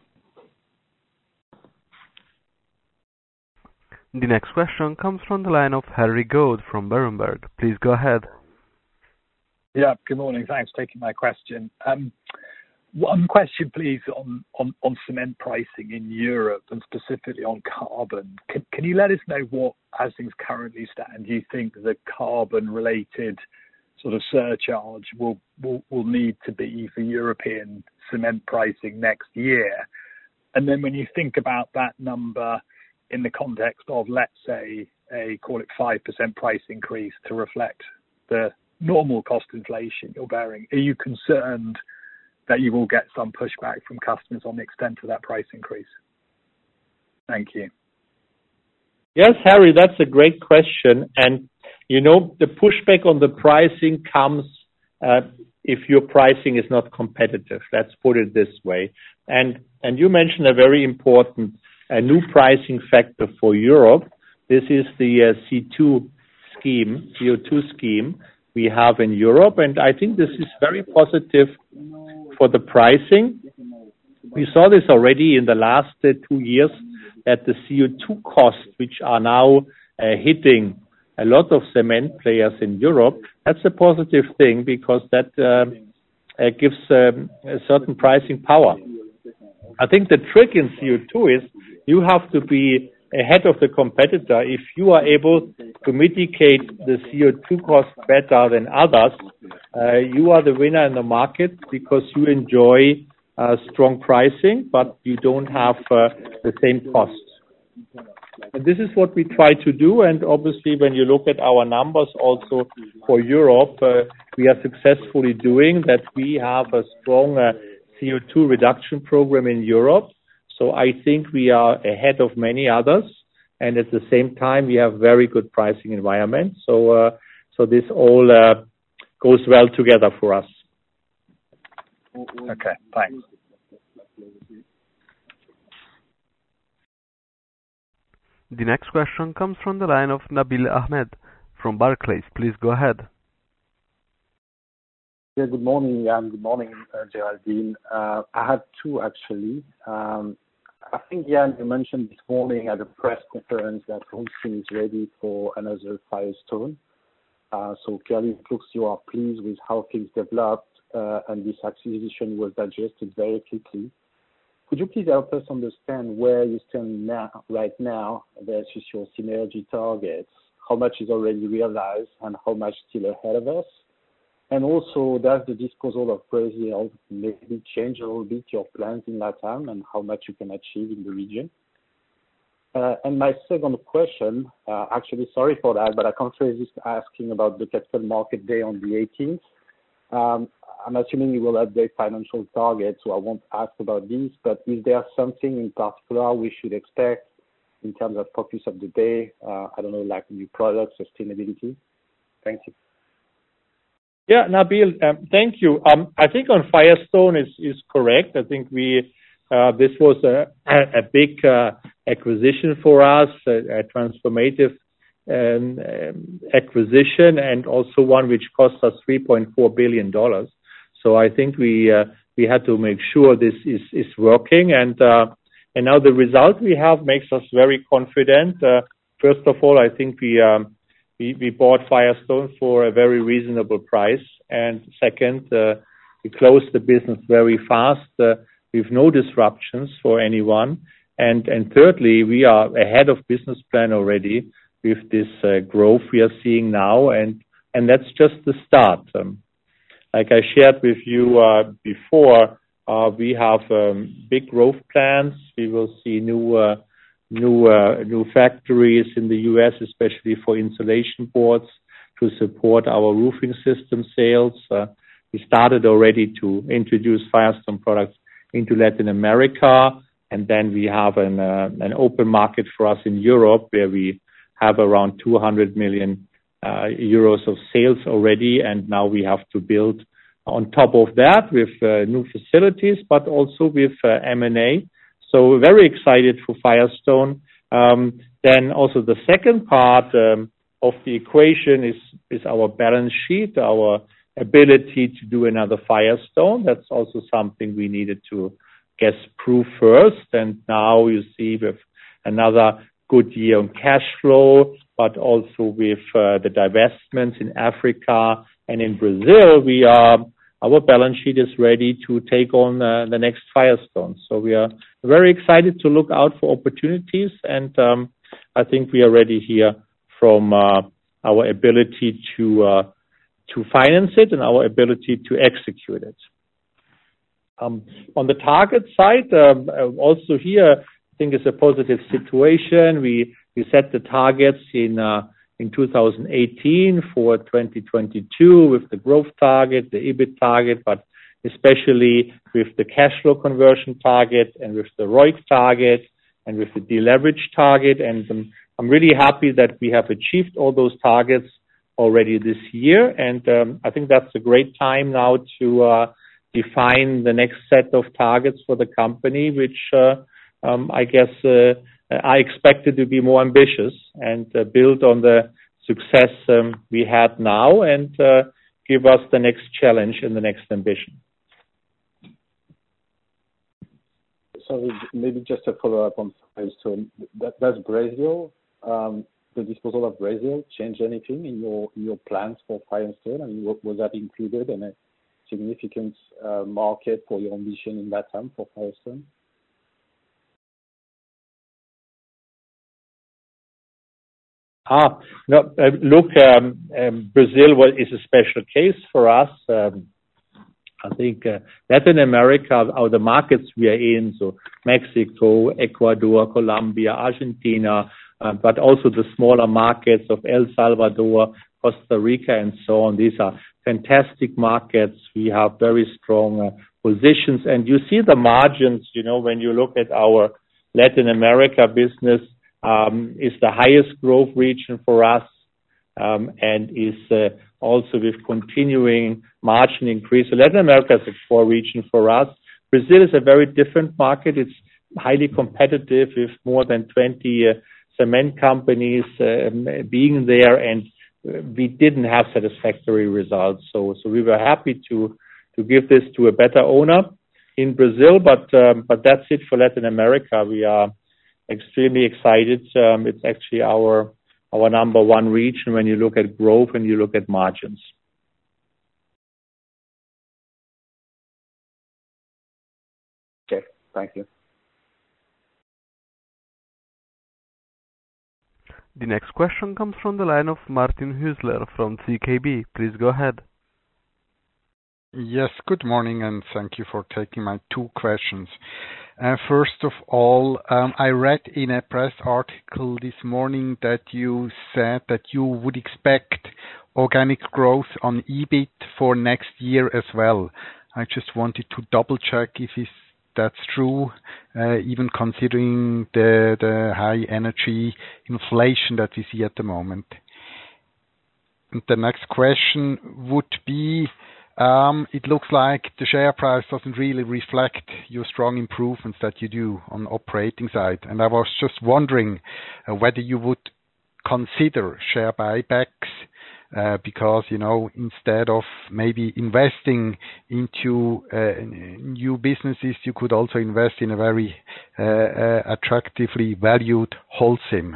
The next question comes from the line of Harry Goad from Berenberg. Please go ahead. Yeah, good morning. Thanks for taking my question. One question, please, on cement pricing in Europe and specifically on carbon. Can you let us know what, as things currently stand, you think the carbon-related sort of surcharge will need to be for European cement pricing next year? And then when you think about that number in the context of, let's say, call it 5% price increase to reflect the normal cost inflation you're bearing, are you concerned that you will get some pushback from customers on the extent of that price increase? Thank you. Yes, Harry, that's a great question. And, the pushback on the pricing comes if your pricing is not competitive. Let's put it this way. And you mentioned a very important new pricing factor for Europe. This is the CO2 scheme we have in Europe. And I think this is very positive for the pricing. We saw this already in the last 2 years, that the CO2 costs, which are now hitting a lot of cement players in Europe, that's a positive thing, because that gives a certain pricing power. I think the trick in CO2 is you have to be ahead of the competitor. If you are able to mitigate the CO2 cost better than others, you are the winner in the market, because you enjoy strong pricing, but you don't have the same costs. And this is what we try to do. And obviously, when you look at our numbers also for Europe, we are successfully doing that. We have a strong CO2 reduction program in Europe. So I think we are ahead of many others, and at the same time we have very good pricing environment. So this all goes well together for us. Okay, thanks. The next question comes from the line of Nabil Ahmed from Barclays. Please go ahead. Yeah, good morning, Jan. Good morning, Geraldine. I had two, actually. I think, Jan, you mentioned this morning at a press conference that Holcim is ready for another Firestone. So clearly it looks you are pleased with how things developed, and this acquisition was digested very quickly. Could you please help us understand where you stand right now versus your synergy targets? How much is already realized and how much still ahead of us? And also, does the disposal of Brazil maybe change a little bit your plans in LATAM and how much you can achieve in the region? And my second question, actually, sorry for that, but I can't resist asking about the Capital Market Day on the 18th. I'm assuming you will update financial targets, so I won't ask about these, but is there something in particular we should expect in terms of focus of the day? I don't know, like new products, sustainability? Thank you. Yeah, Nabil, thank you. I think on Firestone is correct. I think this was a big acquisition for us, a transformative acquisition, and also one which cost us $3.4 billion. So I think we had to make sure this is working, and now the result we have makes us very confident. First of all, I think we bought Firestone for a very reasonable price, and second, we closed the business very fast with no disruptions for anyone, and thirdly, we are ahead of business plan already with this growth we are seeing now, and that's just the start. Like I shared with you before, we have big growth plans. We will see new factories in the U.S., especially for insulation boards to support our roofing system sales. We started already to introduce Firestone products into Latin America, and then we have an open market for us in Europe where we have around 200 million euros of sales already, and now we have to build on top of that with new facilities, but also with M&A. So we're very excited for Firestone. Then also the second part of the equation is our balance sheet, our ability to do another Firestone. That's also something we needed to prove first. And now you see with another good year on cash flow, but also with the divestments in Africa and in Brazil, our balance sheet is ready to take on the next Firestone. So we are very excited to look out for opportunities, and I think we are ready here from our ability to finance it and our ability to execute it. On the target side, also here, I think it's a positive situation. We set the targets in 2018 for 2022 with the growth target, the EBIT target, but especially with the cash flow conversion target and with the ROIC target and with the deleverage target. And I'm really happy that we have achieved all those targets already this year. And I think that's a great time now to define the next set of targets for the company, which I guess I expected to be more ambitious and build on the success we had now and give us the next challenge and the next ambition. So maybe just a follow-up on Firestone. Does Brazil, the disposal of Brazil, change anything in your plans for Firestone? I mean, was that included in a significant market for your ambition in LATAM for Firestone? No, look, Brazil is a special case for us. I think Latin America are the markets we are in, so Mexico, Ecuador, Colombia, Argentina, but also the smaller markets of El Salvador, Costa Rica, and so on. These are fantastic markets. We have very strong positions, and you see the margins, when you look at our Latin America business, is the highest growth region for us, and is also with continuing margin increase. So Latin America is a core region for us. Brazil is a very different market. It's highly competitive with more than 20 cement companies being there, and we didn't have satisfactory results. So we were happy to give this to a better owner in Brazil, but that's it for Latin America. We are extremely excited. It's actually our our number one region when you look at growth and you look at margins. Okay, thank you. The next question comes from the line of Martin Hüsler from ZKB. Please go ahead. Yes, good morning, and thank you for taking my two questions. First of all, I read in a press article this morning that you said that you would expect organic growth on EBIT for next year as well. I just wanted to double-check if that's true, even considering the high energy inflation that we see at the moment. And the next question would be, it looks like the share price doesn't really reflect your strong improvements that you do on the operating side. And I was just wondering whether you would consider share buybacks, because, instead of maybe investing into new businesses, you could also invest in a very attractively valued Holcim.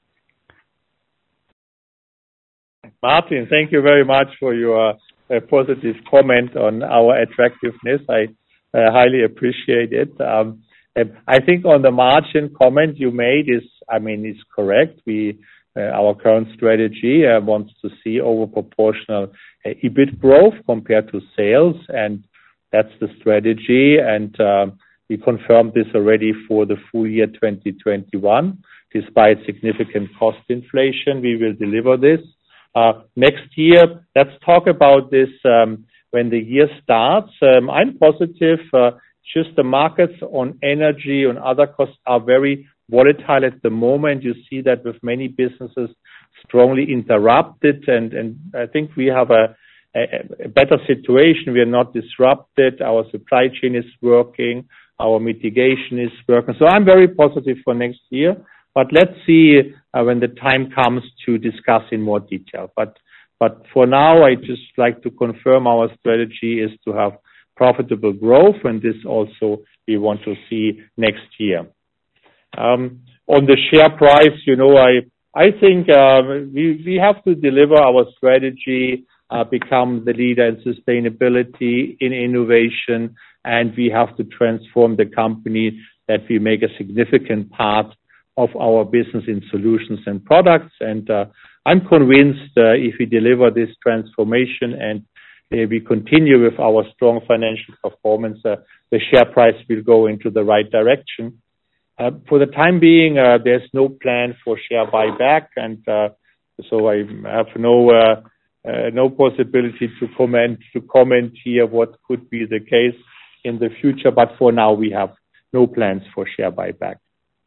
Martin, thank you very much for your positive comment on our attractiveness. I highly appreciate it. I think on the margin comment you made is correct. Our current strategy wants to see over proportional EBIT growth compared to sales, and that's the strategy. And we confirmed this already for the full year 2021. Despite significant cost inflation, we will deliver this. Next year, let's talk about this when the year starts. I'm positive. Just the markets on energy and other costs are very volatile at the moment. You see that with many businesses strongly interrupted, and I think we have a better situation. We are not disrupted. Our supply chain is working. Our mitigation is working. So I'm very positive for next year. But let's see when the time comes to discuss in more detail. But for now, I just like to confirm our strategy is to have profitable growth, and this also we want to see next year. On the share price, I think we have to deliver our strategy, become the leader in sustainability, in innovation, and we have to transform the company that we make a significant part of our business in solutions and products. And I'm convinced if we deliver this transformation and we continue with our strong financial performance, the share price will go into the right direction. For the time being, there's no plan for share buyback, and so I have no possibility to comment here what could be the case in the future. But for now, we have no plans for share buyback.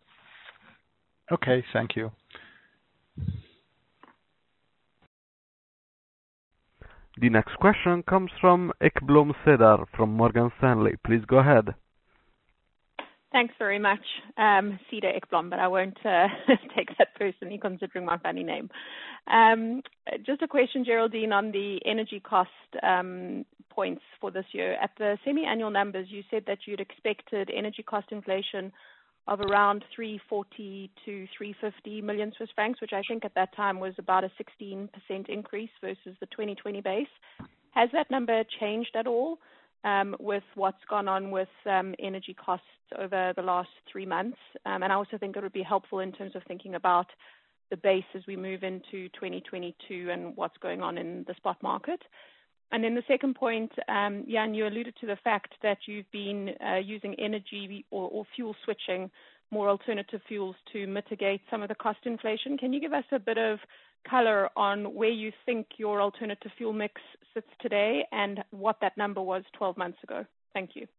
Okay, thank you. The next question comes from Ekblom Cedar from Morgan Stanley. Please go ahead. Thanks very much, Cedar Ekblom, but I won't take that personally considering my funny name. Just a question, Geraldine, on the energy cost points for this year. At the semi-annual numbers, you said that you'd expected energy cost inflation of around 340 to 350 million Swiss francs, which I think at that time was about a 16% increase versus the 2020 base. Has that number changed at all with what's gone on with energy costs over the last 3 months? And I also think it would be helpful in terms of thinking about the base as we move into 2022 and what's going on in the spot market. And then the second point, Jan, you alluded to the fact that you've been using energy or fuel switching, more alternative fuels to mitigate some of the cost inflation. Can you give us a bit of color on where you think your alternative fuel mix sits today and what that number was 12 months ago? Thank you.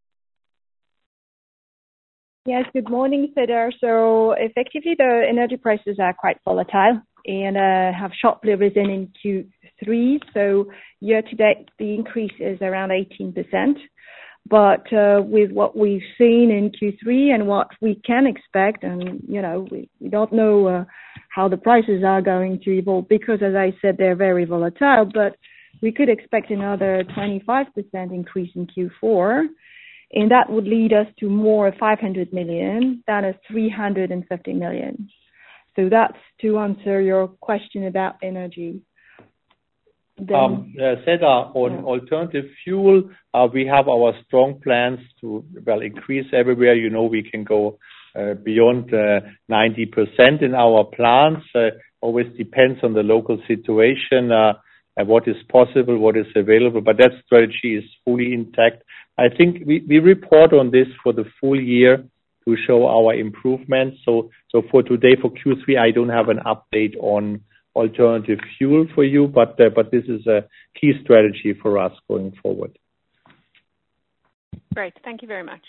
Yes, good morning, Cedar. So effectively, the energy prices are quite volatile and have sharply risen in Q3. So year to date, the increase is around 18%. But with what we've seen in Q3 and what we can expect, and we don't know how the prices are going to evolve because, as I said, they're very volatile. But we could expect another 25% increase in Q4, and that would lead us to more 500 million than a 350 million. So that's to answer your question about energy. Cedar, on alternative fuel, we have our strong plans to increase everywhere. You know, we can go beyond 90% in our plants. Always depends on the local situation, what is possible, what is available, but that strategy is fully intact. I think we report on this for the full year to show our improvements. So for today, for Q3, I don't have an update on alternative fuel for you, but this is a key strategy for us going forward. Great. Thank you very much.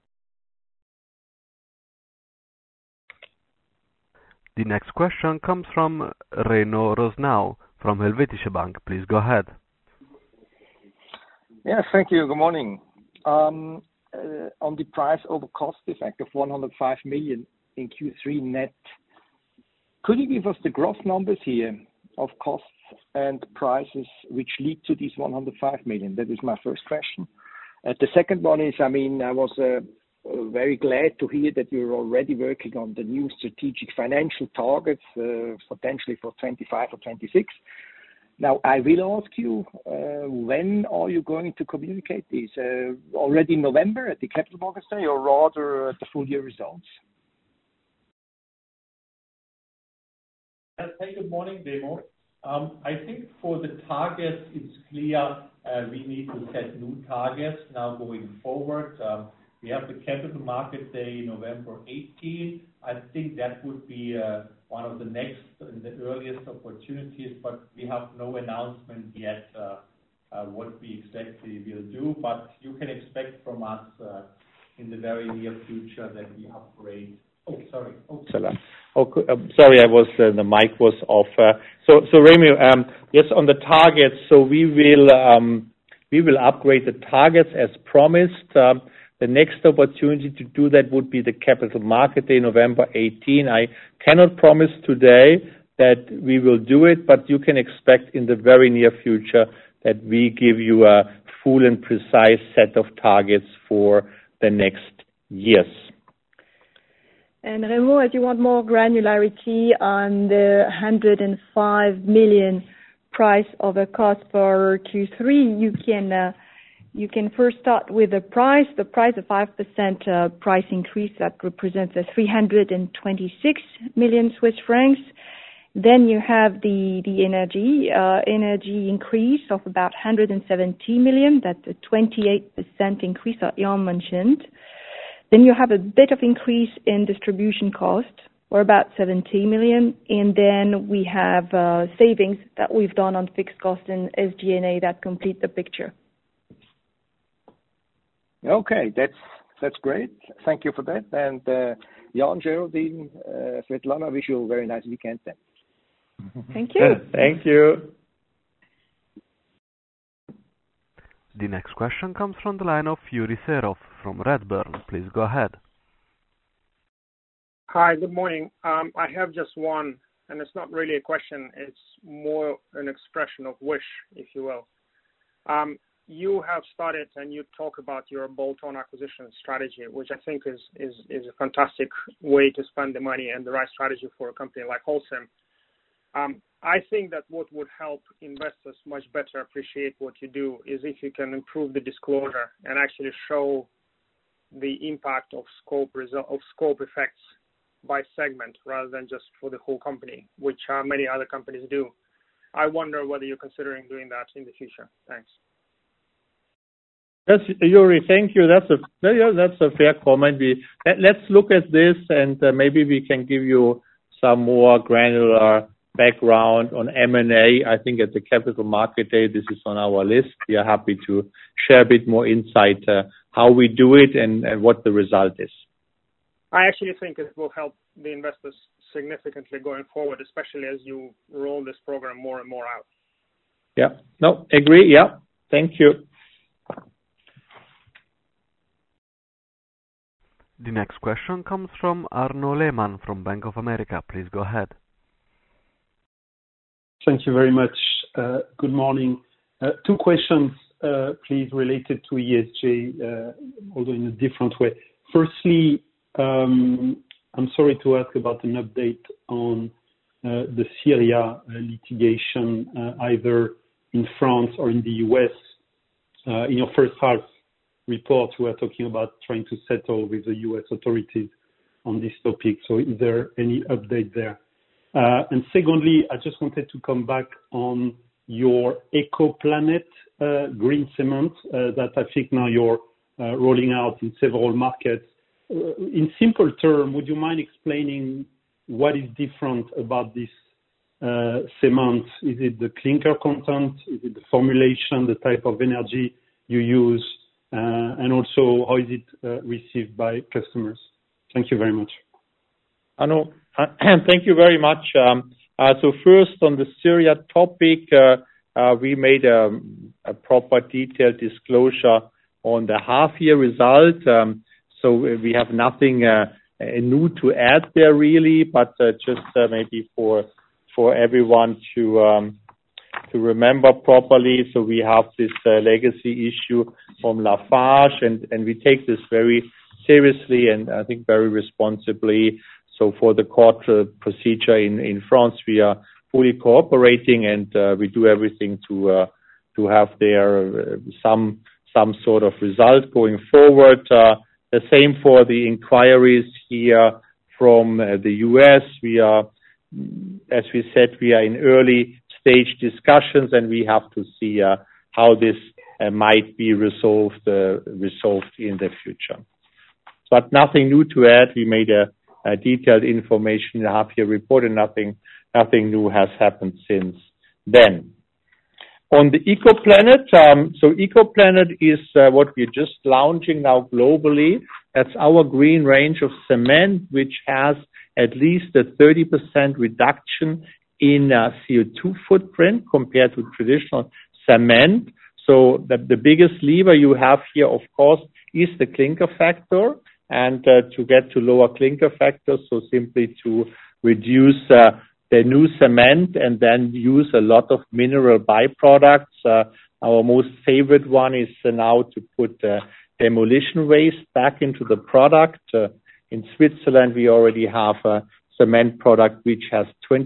The next question comes from Remo Rosenau from Helvetische Bank. Please go ahead. Yes, thank you. Good morning. On the price over cost effect of 105 million in Q3 net, could you give us the gross numbers here of costs and prices which lead to these 105 million? That is my first question. The second one is, I was very glad to hear that you're already working on the new strategic financial targets, potentially for 25 or 26. Now, I will ask you, when are you going to communicate these? Already in November at the Capital Markets Day, or rather at the full year results? Hey, good morning, Remo. I think for the targets, it's clear we need to set new targets now going forward. We have the Capital Market Day November 18. I think that would be one of the next and the earliest opportunities, but we have no announcement yet what we exactly will do. But you can expect from us in the very near future that we upgrade. Oh, sorry. Sorry, the mic was off. So Remo, yes, on the targets. So we will upgrade the targets as promised. The next opportunity to do that would be the Capital Market Day, November 18. I cannot promise today that we will do it, but you can expect in the very near future that we give you a full and precise set of targets for the next years. And Remo, if you want more granularity on the 105 million price over cost for Q3, you can first start with the price. The price of 5% price increase that represents 326 million Swiss francs. Then you have the energy increase of about 170 million. That's a 28% increase that Jan mentioned. Then you have a bit of increase in distribution cost, or about 70 million. And then we have savings that we've done on fixed cost and SG&A that complete the picture. Okay, that's great. Thank you for that. And Jan, Geraldine, Svetlana, wish you a very nice weekend then. Thank you. Thank you. The next question comes from the line of Yuri Serov from Redburn. Please go ahead. Hi, good morning. I have just one, and it's not really a question. It's more an expression of wish, if you will. You have started and you talk about your bolt-on acquisition strategy, which I think is a fantastic way to spend the money and the right strategy for a company like Holcim. I think that what would help investors much better appreciate what you do is if you can improve the disclosure and actually show the impact of scope effects by segment rather than just for the whole company, which many other companies do. I wonder whether you're considering doing that in the future. Thanks. Yes, Yuri, thank you. That's a fair comment. Let's look at this, and maybe we can give you some more granular background on M&A. I think at the Capital Market Day, this is on our list. We are happy to share a bit more insight how we do it and what the result is. I actually think it will help the investors significantly going forward, especially as you roll this program more and more out. Yeah. No, agree. Yeah. Thank you. The next question comes from Arnaud Lehmann from Bank of America. Please go ahead. Thank you very much. Good morning. Two questions, please, related to ESG, although in a different way. Firstly, I'm sorry to ask about an update on the Syria litigation, either in France or in the US. In your first half report, we were talking about trying to settle with the US authorities on this topic. So is there any update there? And secondly, I just wanted to come back on your EcoPlanet green cement that I think now you're rolling out in several markets. In simple terms, would you mind explaining what is different about this cement? Is it the clinker content? Is it the formulation, the type of energy you use? And also, how is it received by customers? Thank you very much. Arno, thank you very much. So first on the Syria topic, we made a proper detailed disclosure on the half-year result. So we have nothing new to add there really, but just maybe for everyone to remember properly. So we have this legacy issue from Lafarge, and we take this very seriously and I think very responsibly. So for the court procedure in France, we are fully cooperating, and we do everything to have there some sort of result going forward. The same for the inquiries here from the US. We are, as we said, we are in early stage discussions, and we have to see how this might be resolved in the future. But nothing new to add. We made a detailed information in the half-year report, and nothing new has happened since then. On the EcoPlanet, so EcoPlanet is what we're just launching now globally. That's our green range of cement, which has at least a 30% reduction in CO2 footprint compared to traditional cement. So the biggest lever you have here, of course, is the clinker factor, and to get to lower clinker factors, so simply to reduce the new cement and then use a lot of mineral byproducts. Our most favorite one is now to put demolition waste back into the product. In Switzerland, we already have a cement product which has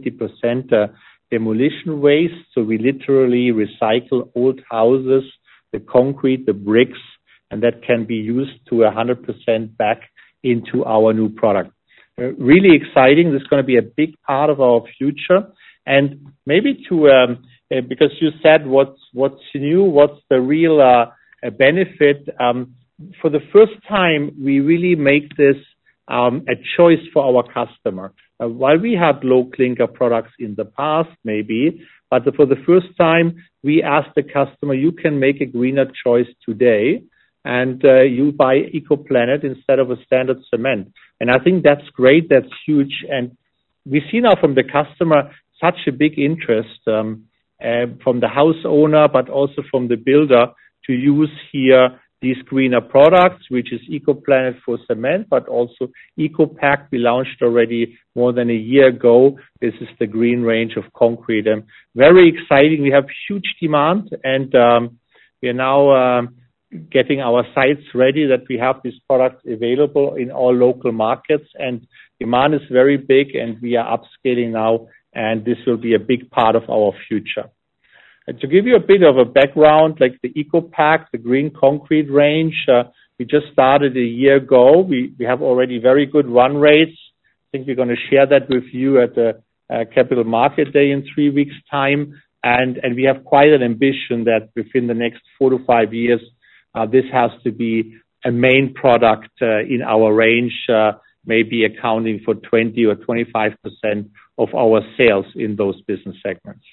20% demolition waste. So we literally recycle old houses, the concrete, the bricks, and that can be used to 100% back into our new product. Really exciting. This is going to be a big part of our future. And maybe because you said what's new, what's the real benefit. For the first time, we really make this a choice for our customer. While we had low clinker products in the past, maybe, but for the first time, we asked the customer, you can make a greener choice today, and you buy EcoPlanet instead of a standard cement. And I think that's great. That's huge. And we see now from the customer such a big interest from the house owner, but also from the builder to use here these greener products, which is EcoPlanet for cement, but also EcoPact. We launched already more than a year ago. This is the green range of concrete. Very exciting. We have huge demand, and we are now getting our sites ready that we have these products available in all local markets, and demand is very big, and we are upscaling now, and this will be a big part of our future. And to give you a bit of a background, like the EcoPact, the green concrete range, we just started a year ago. We have already very good run rates. I think we're going to share that with you at the Capital Market Day in 3 weeks' time, and we have quite an ambition that within the next 4 to 5 years, this has to be a main product in our range, maybe accounting for 20 or 25% of our sales in those business segments.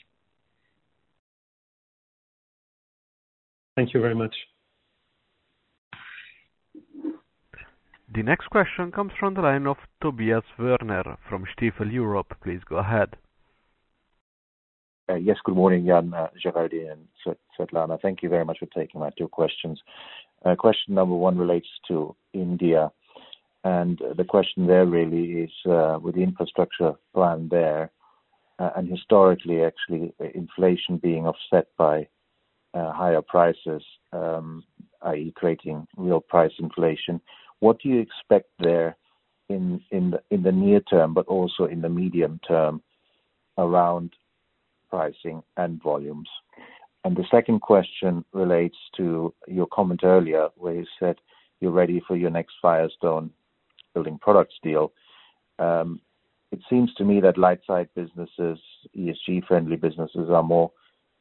Thank you very much. The next question comes from the line of Tobias Werner from Stifel Europe. Please go ahead. Yes, good morning, Jan, Geraldine, and Svetlana. Thank you very much for taking my 2 questions. Question number 1 relates to India, and the question there really is with the infrastructure plan there, and historically, actually, inflation being offset by higher prices, i.e. creating real price inflation. What do you expect there in the near term, but also in the medium term around pricing and volumes? And the second question relates to your comment earlier where you said you're ready for your next Firestone Building Products deal. It seems to me that light side businesses, ESG-friendly businesses, are more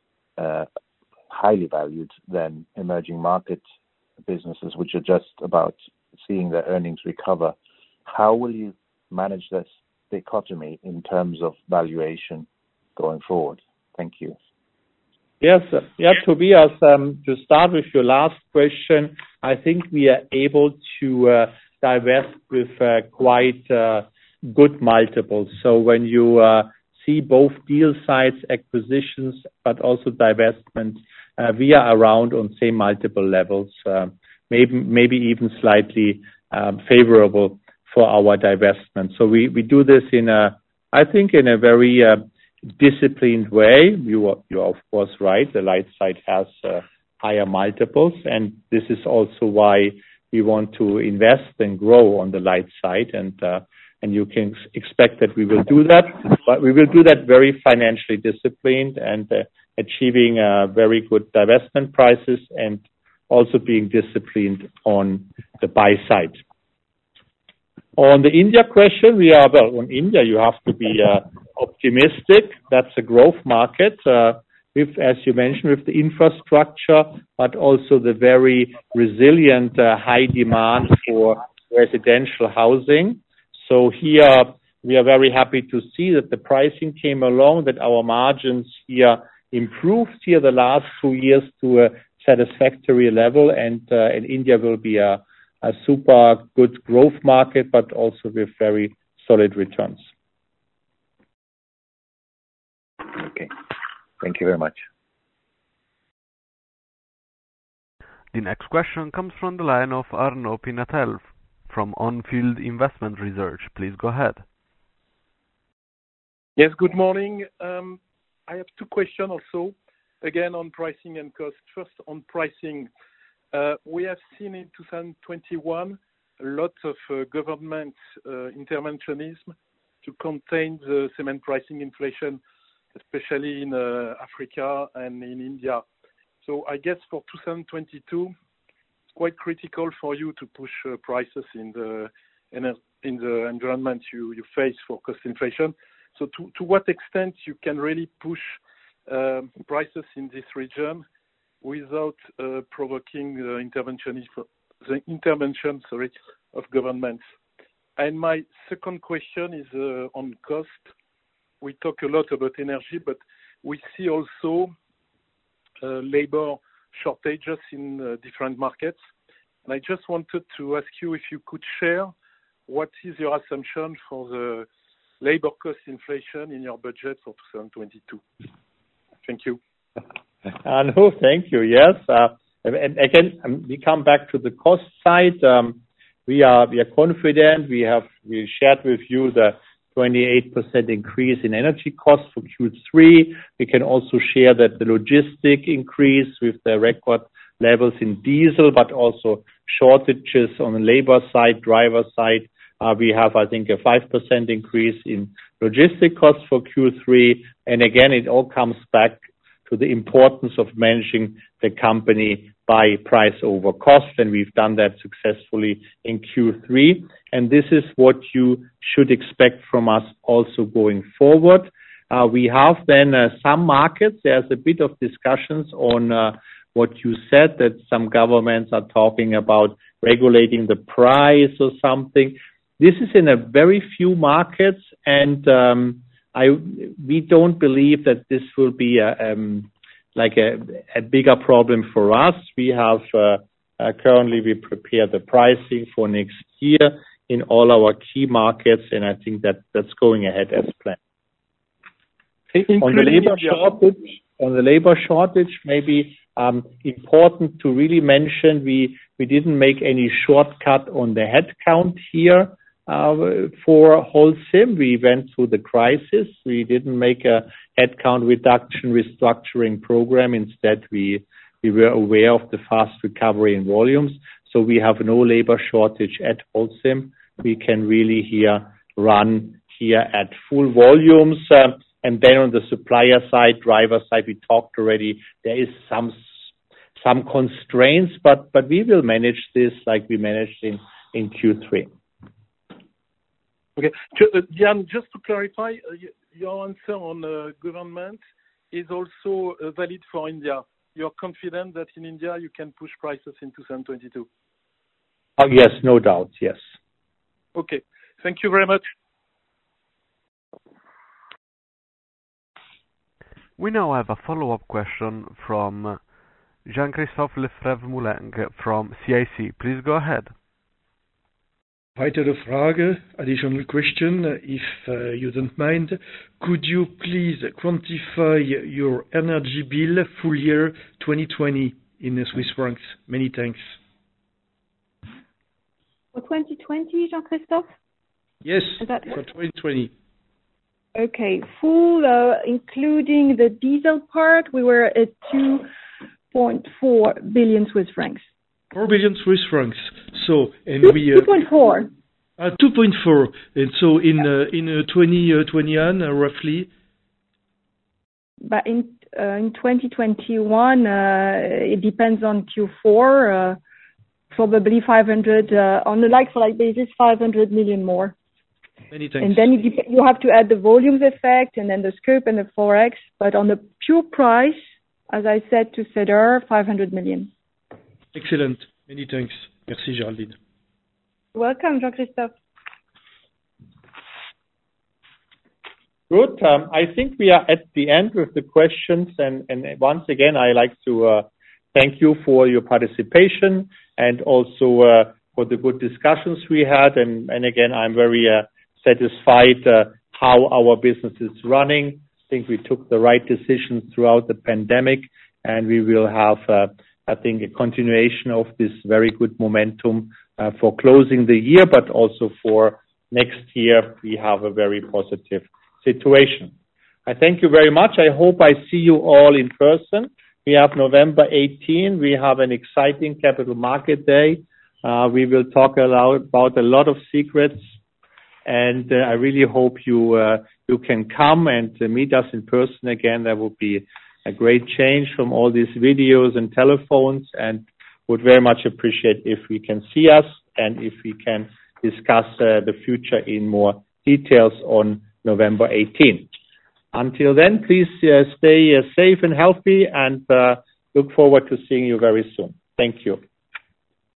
highly valued than emerging market businesses, which are just about seeing their earnings recover. How will you manage this dichotomy in terms of valuation going forward? Thank you. Yes. Yeah, Tobias, to start with your last question, I think we are able to divest with quite good multiples. So when you see both deal sides, acquisitions, but also divestments, we are around on same multiple levels, maybe even slightly favorable for our divestment. So we do this I think in a very disciplined way. You're of course right. The light side has higher multiples, and this is also why we want to invest and grow on the light side. And you can expect that we will do that, but we will do that very financially disciplined and achieving very good divestment prices and also being disciplined on the buy side. On the India question, on India, you have to be optimistic. That's a growth market, as you mentioned, with the infrastructure, but also the very resilient high demand for residential housing. So here we are very happy to see that the pricing came along, that our margins here improved here the last 2 years to a satisfactory level, and India will be a super good growth market, but also with very solid returns. Okay. Thank you very much. The next question comes from the line of Arnaud Pinatel from On Field Investment Research. Please go ahead. Yes, good morning. I have 2 questions also, again on pricing and cost. First, on pricing. We have seen in 2021 a lot of government interventionism to contain the cement pricing inflation, especially in Africa and in India. So I guess for 2022, it's quite critical for you to push prices in the environment you face for cost inflation. So to what extent you can really push prices in this region without provoking the intervention of governments? And my second question is on cost. We talk a lot about energy, but we see also labor shortages in different markets. And I just wanted to ask you if you could share what is your assumption for the labor cost inflation in your budget for 2022. Thank you. No, thank you. Yes. And again, we come back to the cost side. We are confident. We shared with you the 28% increase in energy costs for Q3. We can also share that the logistic increase with the record levels in diesel, but also shortages on the labor side, driver side. We have, I think, a 5% increase in logistic costs for Q3. And again, it all comes back to the importance of managing the company by price over cost, and we've done that successfully in Q3. And this is what you should expect from us also going forward. We have then some markets. There's a bit of discussions on what you said, that some governments are talking about regulating the price or something. This is in a very few markets, and we don't believe that this will be a bigger problem for us. We have currently we prepare the pricing for next year in all our key markets, and I think that's going ahead as planned. On the labor shortage, maybe important to really mention, we didn't make any shortcut on the headcount here. For Holcim, we went through the crisis. We didn't make a headcount reduction restructuring program. Instead, we were aware of the fast recovery in volumes. So we have no labor shortage at Holcim. we can really here run here at full volumes. And then on the supplier side, driver side, we talked already, there is some constraints, but we will manage this like we managed in Q3. Okay. Jan, just to clarify, your answer on government is also valid for India. You're confident that in India you can push prices in 2022? Oh, yes, no doubt. Yes. Okay. Thank you very much. We now have a follow-up question from Jean-Christophe Lefebvre-Moulin from CIC. Please go ahead. Weitere Frage, additional question, if you don't mind. Could you please quantify your energy bill full year 2020 in Swiss francs? Many thanks. For 2020, Jean-Christophe? Yes, for 2020. Okay, full, including the diesel part, we were at 2.4 billion Swiss francs. 4 billion Swiss francs. So, and 2.4. 2.4. And so in 2021, roughly. But in 2021, it depends on Q4. Probably 500 on a like-for-like basis, 500 million more. Many thanks. And then you have to add the volumes effect and then the scope and the forex. But on the pure price, as I said to Cedar, 500 million. Excellent. Many thanks. Merci, Géraldine. Welcome, Jean-Christophe. Good. I think we are at the end with the questions. And once again, I like to thank you for your participation and also for the good discussions we had. And again, I'm very satisfied how our business is running. I think we took the right decisions throughout the pandemic, and we will have, I think, a continuation of this very good momentum for closing the year, but also for next year. We have a very positive situation. I thank you very much. I hope I see you all in person. We have November 18. We have an exciting Capital Market Day. We will talk about a lot of secrets, and I really hope you can come and meet us in person again. That would be a great change from all these videos and telephones, and would very much appreciate if we can see us and if we can discuss the future in more details on November 18th. Until then, please stay safe and healthy, and look forward to seeing you very soon. Thank you.